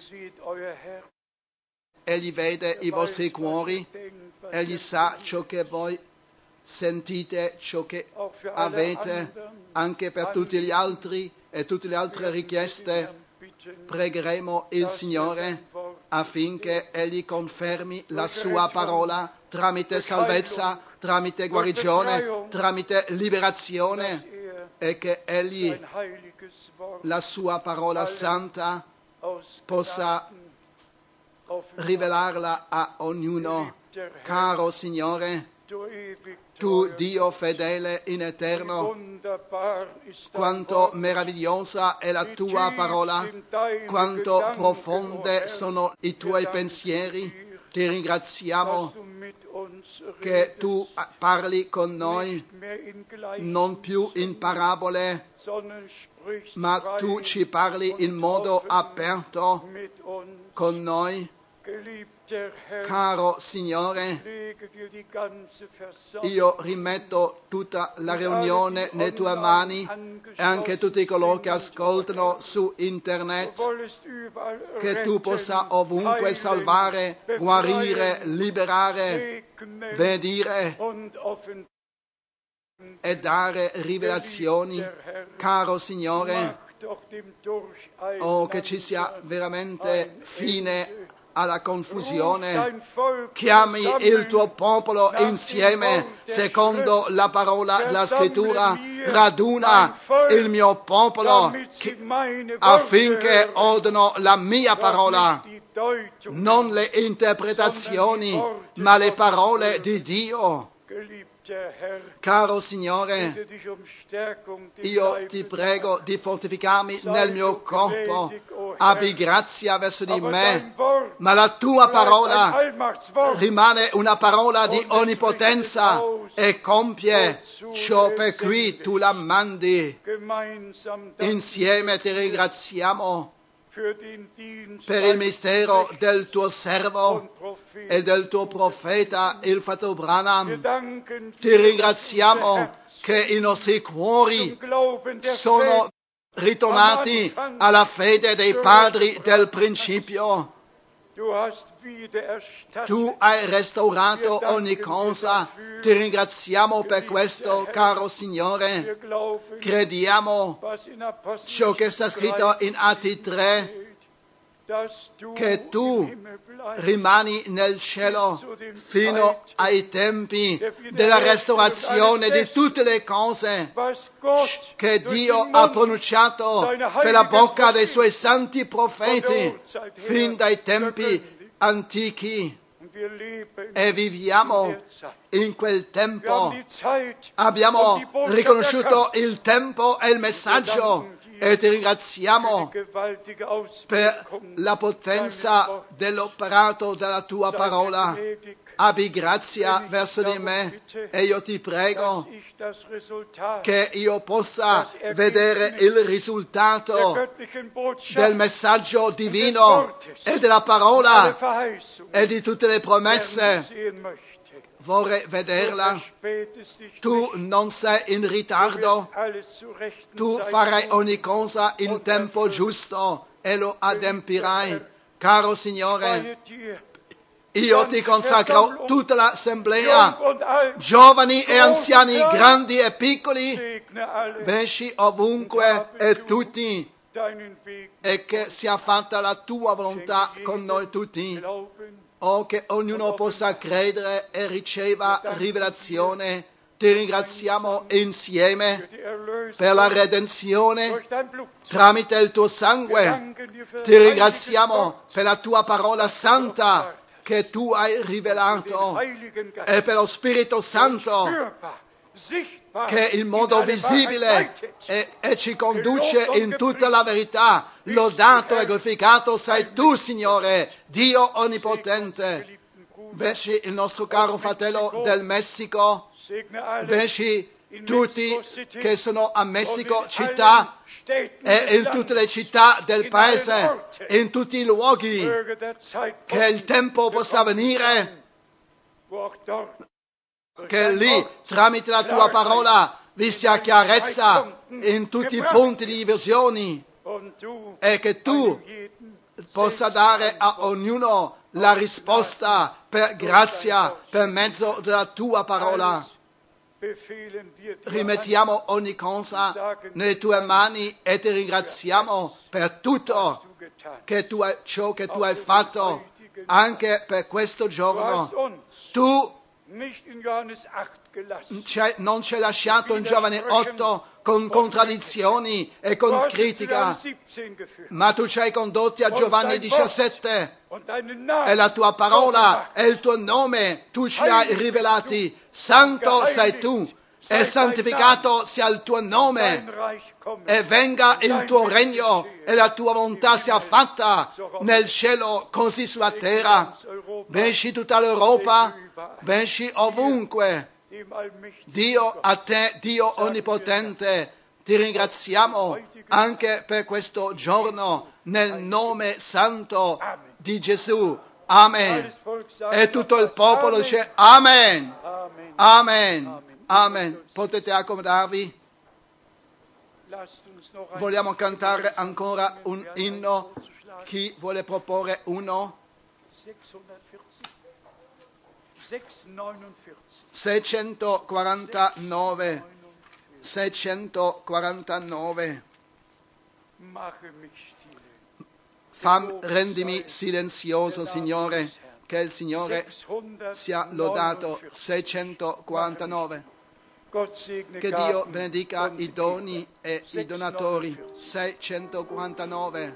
S2: Egli vede i vostri cuori, Egli sa ciò che voi sentite, ciò che avete, anche per tutti gli altri e tutte le altre richieste. Pregheremo il Signore affinché Egli confermi la sua parola tramite salvezza, tramite guarigione, tramite liberazione, e che Egli,
S1: sein heiliges Wort
S2: la sua parola santa,
S1: aus
S2: possa
S1: Gnaden offenbart.
S2: rivelarla a ognuno.
S1: Geliebter Herr,
S2: Caro Signore,
S1: du ewig
S2: tu
S1: treuer
S2: Dio fedele in
S1: Wie
S2: eterno,
S1: wunderbar ist dein
S2: quanto
S1: Wort,
S2: meravigliosa è la
S1: wie
S2: tua
S1: tief
S2: parola,
S1: sind deine
S2: quanto
S1: Gedanken,
S2: profonde
S1: o Herr.
S2: sono i tuoi pensieri. Ti ringraziamo
S1: Dass du mit uns
S2: che tu
S1: redest,
S2: parli con noi
S1: nicht mehr in Gleichnissen,
S2: non più in parabole,
S1: sondern sprichst
S2: ma
S1: frei
S2: tu ci parli in
S1: und
S2: modo
S1: offen
S2: aperto
S1: mit uns.
S2: con noi.
S1: Geliebter Herr,
S2: Caro Signore,
S1: lege dir die ganze Versammlung
S2: io rimetto tutta la riunione nelle tue mani e anche tutti coloro che ascoltano su internet,
S1: wollest überall
S2: che tu
S1: retten,
S2: possa ovunque
S1: heilen,
S2: salvare, guarire,
S1: befreien,
S2: liberare,
S1: segnen
S2: benedire
S1: und offenbaren.
S2: e dare rivelazioni. Caro Signore,
S1: Mach doch dem Durcheinander
S2: oh, che ci sia veramente
S1: ein
S2: fine
S1: Ende.
S2: alla
S1: Ruf
S2: confusione.
S1: dein Volk
S2: Chiami
S1: zusammen
S2: il tuo popolo
S1: nach dem
S2: insieme
S1: Wort der
S2: secondo
S1: Schrift.
S2: la parola della
S1: Versammle
S2: scrittura.
S1: mir
S2: Raduna
S1: mein Volk,
S2: il mio popolo
S1: damit sie meine Worte
S2: affinché
S1: hören,
S2: odono la mia
S1: doch
S2: parola,
S1: nicht die Deutung,
S2: non le interpretazioni,
S1: sondern die Worte
S2: ma le
S1: Gottes
S2: parole
S1: hören.
S2: di Dio.
S1: Geliebter Herr,
S2: Caro Signore,
S1: bitte dich um Stärkung dem
S2: io
S1: Leibe
S2: ti
S1: nach.
S2: prego di fortificarmi nel mio corpo. Abbi grazia verso di
S1: Aber
S2: me,
S1: dein Wort
S2: ma la tua
S1: bleibt ein
S2: parola
S1: Allmachtswort.
S2: rimane una parola di onnipotenza e compie ciò per cui tu la mandi.
S1: Gemeinsam danken
S2: Insieme ti ringraziamo
S1: für den Dienst
S2: per il
S1: deines
S2: mistero
S1: Knechts
S2: del tuo servo
S1: und Propheten.
S2: e del tuo profeta, il fratello
S1: Wir
S2: Branham.
S1: danken
S2: Ti
S1: dir,
S2: ringraziamo
S1: dass unser Herz
S2: che i nostri cuori
S1: zum Glauben der
S2: sono
S1: Väter
S2: ritornati alla fede dei padri del principio.
S1: du hast wiedererstattet.
S2: Tu hai restaurato ogni cosa. Ti ringraziamo per questo, caro Signore.
S1: Wir glauben,
S2: Crediamo
S1: was in
S2: ciò che sta scritto in Atti 3,
S1: dass du
S2: che tu
S1: im Himmel bleibst.
S2: rimani nel cielo fino ai tempi della restaurazione di tutte le cose
S1: Was Gott
S2: che
S1: durch
S2: Dio
S1: den
S2: ha
S1: Mund
S2: pronunciato per la bocca dei suoi santi profeti fin dai tempi antichi,
S1: und wir leben
S2: e
S1: in
S2: viviamo
S1: der Zeit.
S2: in quel
S1: Wir haben
S2: tempo.
S1: die Zeit
S2: Abbiamo
S1: und die Botschaft
S2: riconosciuto
S1: erkannt.
S2: il tempo e il messaggio e ti ringraziamo
S1: Die gewaltige
S2: per
S1: Auswirkung
S2: la potenza dell'operato della tua parola. Abbi grazia verso di me e io ti prego
S1: dass ich das Resultat
S2: che io possa vedere il
S1: der
S2: risultato
S1: göttlichen Botschaft
S2: del messaggio divino e della
S1: alle
S2: parola
S1: Verheißungen
S2: e di tutte le promesse.
S1: sehen möchte.
S2: Vorrei vederla.
S1: Verspätest dich
S2: Tu
S1: nicht.
S2: non sei in
S1: Du wirst
S2: ritardo,
S1: alles zur rechten
S2: tu
S1: Zeit
S2: farai
S1: tun.
S2: ogni cosa in tempo giusto e lo adempirai. Caro Signore,
S1: Weihe dir,
S2: io ti consacro tutta l'assemblea,
S1: jung und alt,
S2: giovani e anziani, grandi e piccoli,
S1: segne alle
S2: pesci ovunque e tutti,
S1: deinen Weg
S2: e che sia fatta la tua volontà con noi tutti.
S1: glauben.
S2: Oh, che ognuno possa credere e riceva rivelazione. Ti ringraziamo insieme
S1: Die Erlösung
S2: per la redenzione
S1: durch dein Blut.
S2: tramite il tuo sangue.
S1: Danken dir für
S2: Ti
S1: dein
S2: ringraziamo per la tua parola santa che tu hai rivelato
S1: Heiligen Geist.
S2: e per lo Spirito Santo
S1: Spürbar, sichtbar,
S2: che in modo
S1: alle
S2: visibile
S1: Wahrheit leitet.
S2: e ci conduce in tutta la verità. Lodato e glorificato sei tu, Signore, Dio Onnipotente. Benci il nostro caro fratello del Messico,
S1: Segne alle
S2: benci
S1: in
S2: tutti
S1: Mexico City
S2: che sono a
S1: und
S2: Messico
S1: in
S2: città
S1: allen Städten
S2: e
S1: des
S2: in tutte le
S1: Landes.
S2: città del
S1: in
S2: paese,
S1: allen Orten.
S2: in tutti i luoghi,
S1: Möge der Zeitpunkt
S2: che il tempo possa venire,
S1: wo auch dort durch
S2: che
S1: dein
S2: lì,
S1: Wort
S2: tramite la tua parola, vi sia chiarezza in tutti i punti di divisione
S1: und du
S2: e che tu
S1: einem jeden
S2: possa dare a ognuno la risposta per grazia, per mezzo della tua parola.
S1: befehlen wir dir
S2: Rimettiamo ogni cosa nelle tue mani e ti ringraziamo per tutto
S1: getan.
S2: ciò che tu hai fatto, anche per questo
S1: Du hast
S2: giorno.
S1: uns
S2: Tu
S1: nicht in Johannes 8 gelassen.
S2: Non ci hai lasciato in Giovanni 8 con contraddizioni e con
S1: Du hast uns in
S2: critica,
S1: Johannes 17 geführt.
S2: ma tu ci hai condotti a Giovanni 17
S1: Und deinen
S2: e
S1: Namen
S2: la tua parola e il tuo nome tu ci hai rivelati. Santo sei tu e santificato sia il tuo nome.
S1: dein Reich komme.
S2: E venga il tuo regno e la tua volontà sia fatta nel cielo così sulla terra. Benci tutta l'Europa, benci ovunque.
S1: Dem allmächtigen
S2: Dio, a te, Dio onnipotente, ti ringraziamo anche per questo giorno nel nome santo di Gesù. Amen. E tutto il popolo dice Amen.
S1: Amen.
S2: Amen. Amen. Potete accomodarvi?
S1: Lasst uns noch ein
S2: Vogliamo cantare ancora un inno? Chi vuole proporre uno? 649. 649.
S1: Mache mich stille.
S2: Rendimi silenzioso, Signore, che il Signore sia lodato. 649.
S1: Gott segne
S2: Che Dio
S1: Gaben
S2: benedica
S1: und
S2: i doni
S1: Geber.
S2: e i donatori. 649.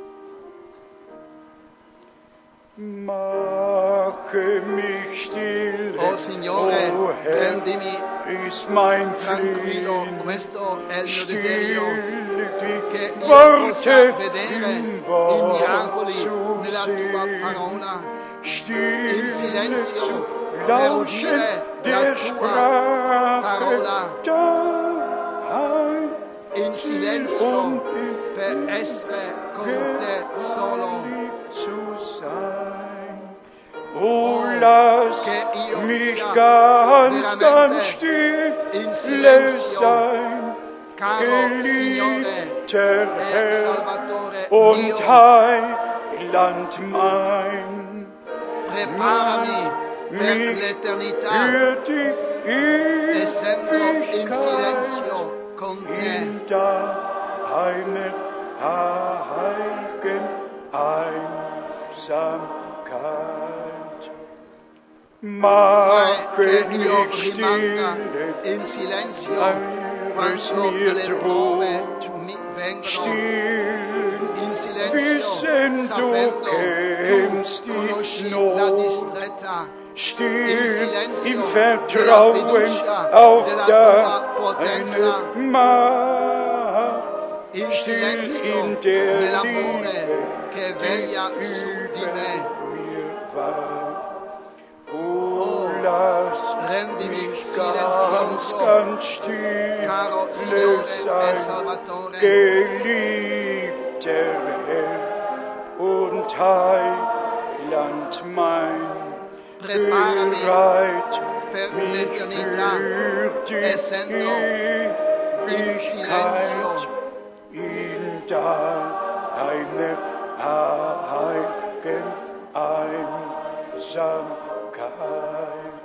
S1: Mache mich still,
S2: O Signore,
S1: o Herr,
S2: rendimi
S1: ist mein
S2: tranquillo.
S1: Frieden.
S2: Questo è il mio desiderio, che io
S1: Worte
S2: possa vedere
S1: im
S2: i
S1: Wort
S2: miracoli
S1: zu
S2: nella tua
S1: sehen.
S2: parola,
S1: Stille
S2: in silenzio,
S1: zu
S2: per
S1: lauschen
S2: udire
S1: der
S2: la tua
S1: Sprache
S2: parola,
S1: daheim
S2: in silenzio,
S1: und in
S2: per essere con te solo.
S1: zu sein. Oh, lass
S2: che io
S1: mich
S2: sia
S1: ganz
S2: veramente
S1: still
S2: in silenzio,
S1: sein,
S2: caro Signore
S1: geliebter
S2: e
S1: Herr
S2: Salvatore
S1: und
S2: mio.
S1: Heiland mein.
S2: Preparami per l'eternità,
S1: Für die
S2: essendo in
S1: Ewigkeit
S2: silenzio con te.
S1: in deiner heiligen Einsamkeit.
S2: Fai
S1: Mache
S2: che io
S1: mich
S2: rimanga
S1: stille,
S2: in silenzio
S1: eures
S2: quando
S1: mir
S2: le prove
S1: droht,
S2: mi vengono.
S1: still,
S2: In silenzio,
S1: wissen du
S2: sapendo
S1: kennst
S2: tu
S1: die
S2: conosci la
S1: Not.
S2: distretta.
S1: Still
S2: In silenzio,
S1: im
S2: nella
S1: Vertrauen
S2: fiducia
S1: auf
S2: della tua
S1: deine
S2: potenza.
S1: Macht.
S2: In
S1: Still
S2: silenzio,
S1: in der
S2: nell'amore
S1: Liebe,
S2: che veglia su di me.
S1: mir war. Oh, lass
S2: Rendimi
S1: mich
S2: silenzioso,
S1: ganz still
S2: caro Signore e
S1: sein,
S2: Salvatore.
S1: geliebter Herr und Heiland mein.
S2: Preparami
S1: Bereit
S2: per
S1: mich
S2: l'eternità,
S1: für die
S2: essendo in silenzio.
S1: Ewigkeit in deiner heiligen Einsamkeit.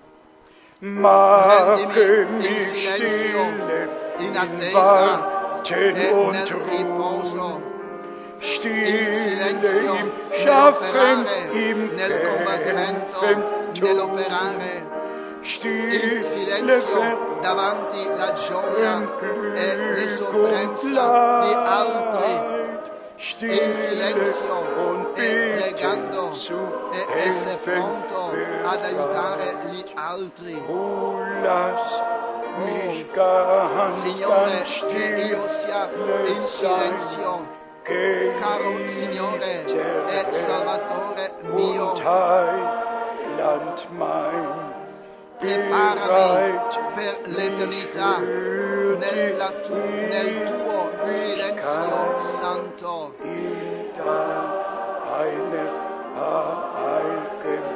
S1: Mache
S2: Rendimi in
S1: mich
S2: silenzio,
S1: stille
S2: in
S1: in
S2: attesa
S1: Warten
S2: e nel
S1: und Ruhe.
S2: riposo. In
S1: Stille
S2: silenzio,
S1: im Schaffen,
S2: nell'operare,
S1: im
S2: nel combattimento,
S1: Kämpfen,
S2: nell'operare. In
S1: stille
S2: silenzio davanti la gioia e le sofferenza di altri. In silenzio e pregando e essere pronto ad aiutare gli altri.
S1: Oh, lass mich ganz,
S2: Signore,
S1: ganz
S2: che
S1: still
S2: io sia in silenzio, caro Signore e Salvatore mio.
S1: und Heiland mein.
S2: Preparami per l'eternità nel tuo silenzio santo.
S1: In deiner heiligen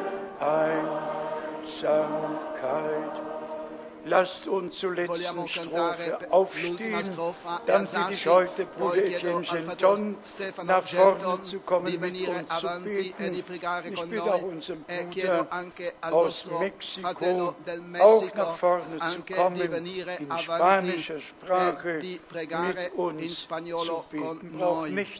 S1: Einsamkeit. Lasst uns zur
S2: Vogliamo
S1: letzten
S2: cantare
S1: Strophe
S2: l'ultima
S1: aufstehen.
S2: strofa e
S1: Dann bitte
S2: alzarci.
S1: ich heute
S2: Poi
S1: Bruder
S2: chiedo
S1: Etienne
S2: al fratello
S1: Genton
S2: Stefano
S1: nach vorne
S2: Genton
S1: zu kommen,
S2: di
S1: mit
S2: venire
S1: uns zu
S2: avanti e di
S1: beten.
S2: pregare
S1: Ich
S2: con
S1: bitte auch
S2: noi
S1: unseren
S2: e chiedo
S1: Bruder
S2: anche al
S1: aus
S2: nostro fratello
S1: Mexiko
S2: del
S1: auch
S2: Messico
S1: nach vorne zu
S2: anche di
S1: kommen,
S2: venire
S1: in
S2: avanti
S1: spanischer
S2: e
S1: Sprache
S2: di pregare
S1: mit uns
S2: in spagnolo
S1: zu
S2: con
S1: beten. Braucht
S2: noi.
S1: nicht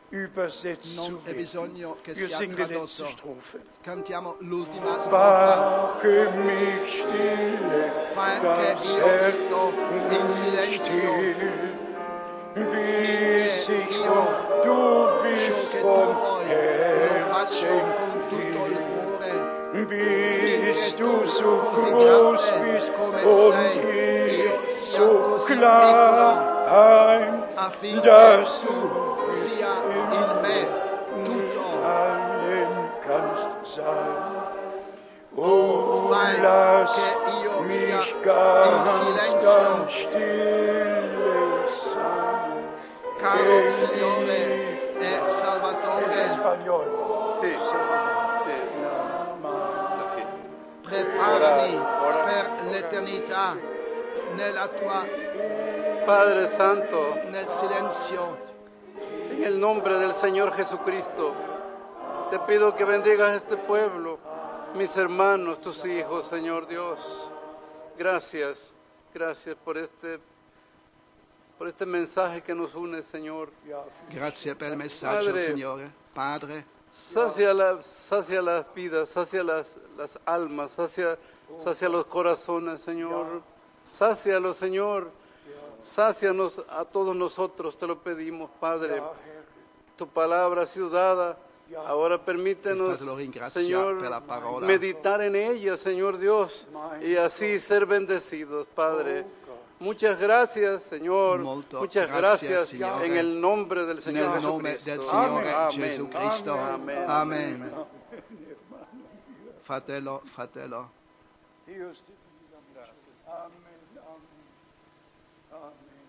S1: übersetzt
S2: non
S1: zu
S2: è
S1: werden.
S2: bisogno che
S1: Wir
S2: sia
S1: singen die letzte
S2: tradotto.
S1: Strophe.
S2: Cantiamo l'ultima strofa.
S1: Wache mich stille,
S2: Fai che
S1: das
S2: io
S1: Herz
S2: sto in silenzio
S1: still, bis
S2: finché
S1: ich
S2: io
S1: von du
S2: ciò
S1: willst
S2: che tu
S1: von
S2: vuoi lo faccio
S1: Herzen
S2: con tutto il cuore.
S1: bis
S2: Finché
S1: du so
S2: così
S1: groß
S2: grande
S1: bist
S2: come
S1: und
S2: sei, io
S1: ich
S2: sia
S1: so
S2: così
S1: klein,
S2: affinché
S1: dass
S2: tu sia in me tutto.
S1: allem kannst sein.
S2: Oh, fai
S1: Lass
S2: che io sia
S1: mich
S2: in
S1: ganz
S2: silenzio,
S1: stille sein.
S2: caro Signore e Salvatore.
S1: Spagnolo.
S3: Sí, sí. Aquí.
S2: Preparami
S3: Ora.
S2: per l'eternità nella tua,
S3: Padre Santo,
S2: nel silenzio.
S3: en el nombre del Señor Jesucristo, te pido que bendigas este pueblo, mis hermanos, tus hijos, Señor Dios. Gracias, gracias por este mensaje que nos une, Señor.
S2: Grazie per il messaggio,
S3: Padre.
S2: Signore. Padre,
S3: Sacia las vidas, sacia las almas, sacia los corazones, Señor. Sácialos, Señor. Sácianos a todos nosotros, te lo pedimos, Padre. Tu palabra ha sido dada. Ahora permítenos,
S2: Padre, lo ringrazio
S3: Señor,
S2: per la parola.
S3: meditar en ella, Señor Dios, y así ser bendecidos, Padre. Muchas gracias, Señor.
S2: Molto
S3: Muchas
S2: grazie,
S3: gracias
S2: Signore.
S3: en el nombre del Señor
S2: nel nome
S3: Jesucristo.
S2: del Signore
S3: Amen.
S2: Gesù Cristo.
S3: Amen.
S2: Amen. Fratello.
S1: Dios te bendiga. Amen, amen,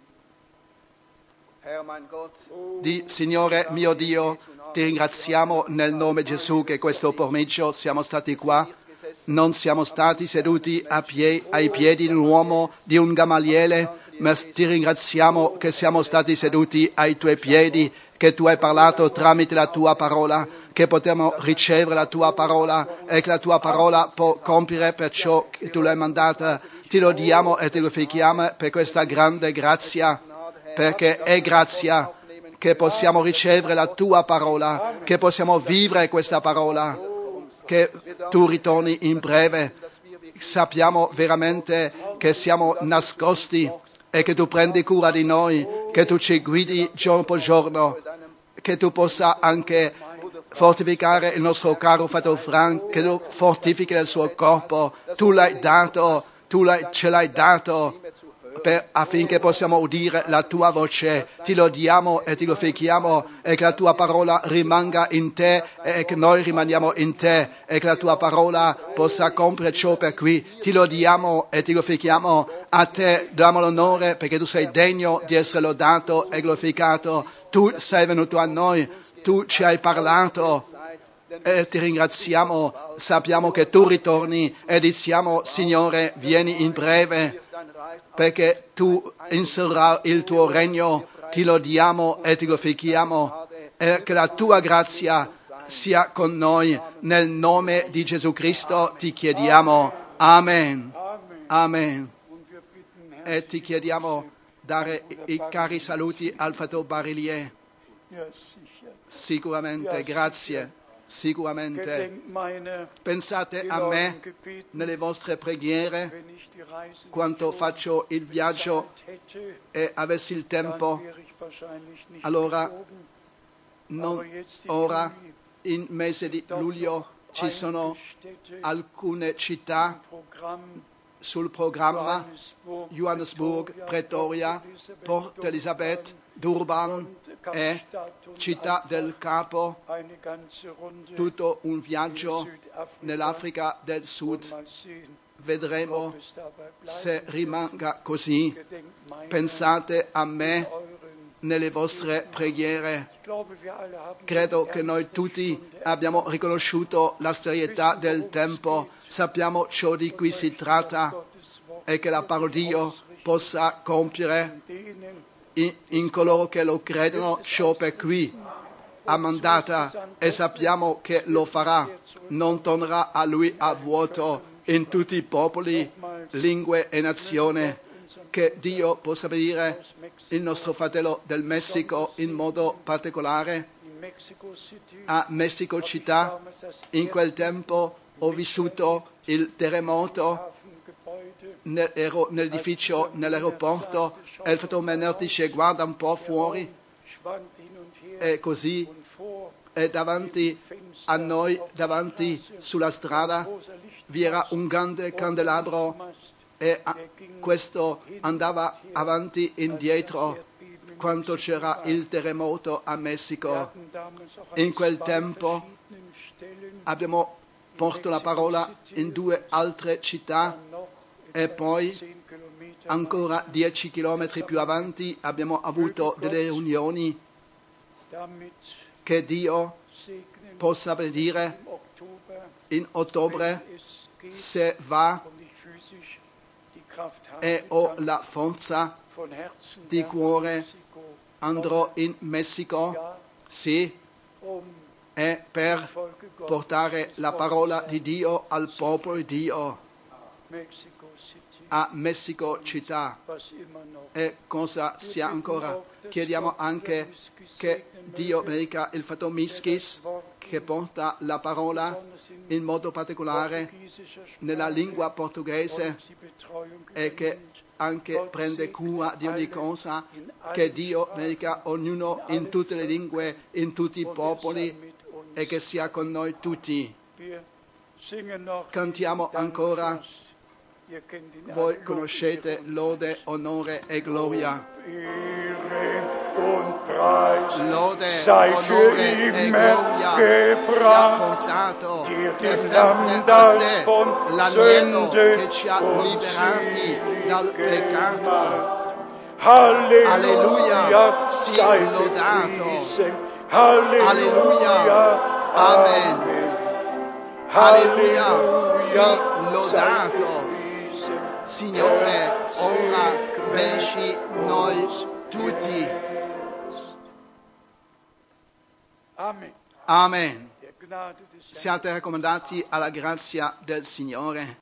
S1: amen.
S2: Signore mio Dio, ti ringraziamo nel nome di Gesù che questo pomeriggio siamo stati qua. Non siamo stati seduti ai piedi di un uomo, di un Gamaliele, ma ti ringraziamo che siamo stati seduti ai tuoi piedi, che tu hai parlato tramite la tua parola, che potremo ricevere la tua parola e che la tua parola può compiere per ciò che tu l'hai mandata. Ti lodiamo e ti glorifichiamo per questa grande grazia, perché è grazia che possiamo ricevere la tua parola, che possiamo vivere questa parola, che tu ritorni in breve. Sappiamo veramente che siamo nascosti e che tu prendi cura di noi, che tu ci guidi giorno per giorno, che tu possa anche fortificare il nostro caro fratello Frank, che tu fortifichi il suo corpo. Tu l'hai dato, ce l'hai dato affinché possiamo udire la tua voce. Ti lodiamo e ti glorifichiamo, e che la tua parola rimanga in te e che noi rimaniamo in te, e che la tua parola possa compiere ciò per cui ti lodiamo e ti glorifichiamo. A te diamo l'onore perché tu sei degno di essere lodato e glorificato. Tu sei venuto a noi, tu ci hai parlato e ti ringraziamo. Sappiamo che tu ritorni e diciamo: Signore, vieni in breve, perché tu inserirà il tuo regno. Ti lodiamo e ti glorifichiamo, e che la tua grazia sia con noi. Nel nome di Gesù Cristo ti chiediamo. Amen. Amen. E ti chiediamo dare i cari saluti al fratello Barillier. Sicuramente, grazie. Sicuramente pensate a me nelle vostre preghiere quando faccio il viaggio e avessi il tempo. Allora, ora in mese di luglio ci sono alcune città sul programma: Johannesburg, Pretoria, Port Elizabeth, Durban e Città del Capo, tutto un viaggio nell'Africa del Sud. Vedremo se rimanga così. Pensate a me nelle vostre preghiere. Credo che noi tutti abbiamo riconosciuto la serietà del tempo, sappiamo ciò di cui si tratta, e che la parola di Dio possa compiere in coloro che lo credono ciò per cui ha mandata, e sappiamo che lo farà. Non tornerà a lui a vuoto in tutti i popoli, lingue e nazioni. Che Dio possa benedire il nostro fratello del Messico in modo particolare, a Messico città. In quel tempo ho vissuto il terremoto, ero nell'edificio, nell'aeroporto, e il fratello Menner dice guarda un po' fuori, e così e davanti a noi, davanti sulla strada, vi era un grande candelabro e questo andava avanti e indietro quando c'era il terremoto a Messico. In quel tempo abbiamo portato la parola in 2 altre città e poi ancora 10 chilometri più avanti abbiamo avuto delle riunioni che Dio possa benedire in ottobre, se va e ho la forza di cuore, andrò in Messico, sì, e per portare la parola di Dio al popolo di Dio a Messico città. E cosa sia ancora? Chiediamo anche che Dio benedica il fratello Miskis, che porta la parola in modo particolare nella lingua portoghese e che anche prende cura di ogni cosa. Che Dio benedica ognuno in tutte le lingue, in tutti i popoli, e che sia con noi tutti. Cantiamo ancora. Voi conoscete lode, onore e gloria. Lode, onore e gloria sia portato per sempre a te, l'agnello che ci ha liberati dal peccato. Alleluia, sia lodato. Alleluia, amen. Alleluia, sia lodato. Signore, ora benci noi tutti. Amen. Siate raccomandati alla grazia del Signore.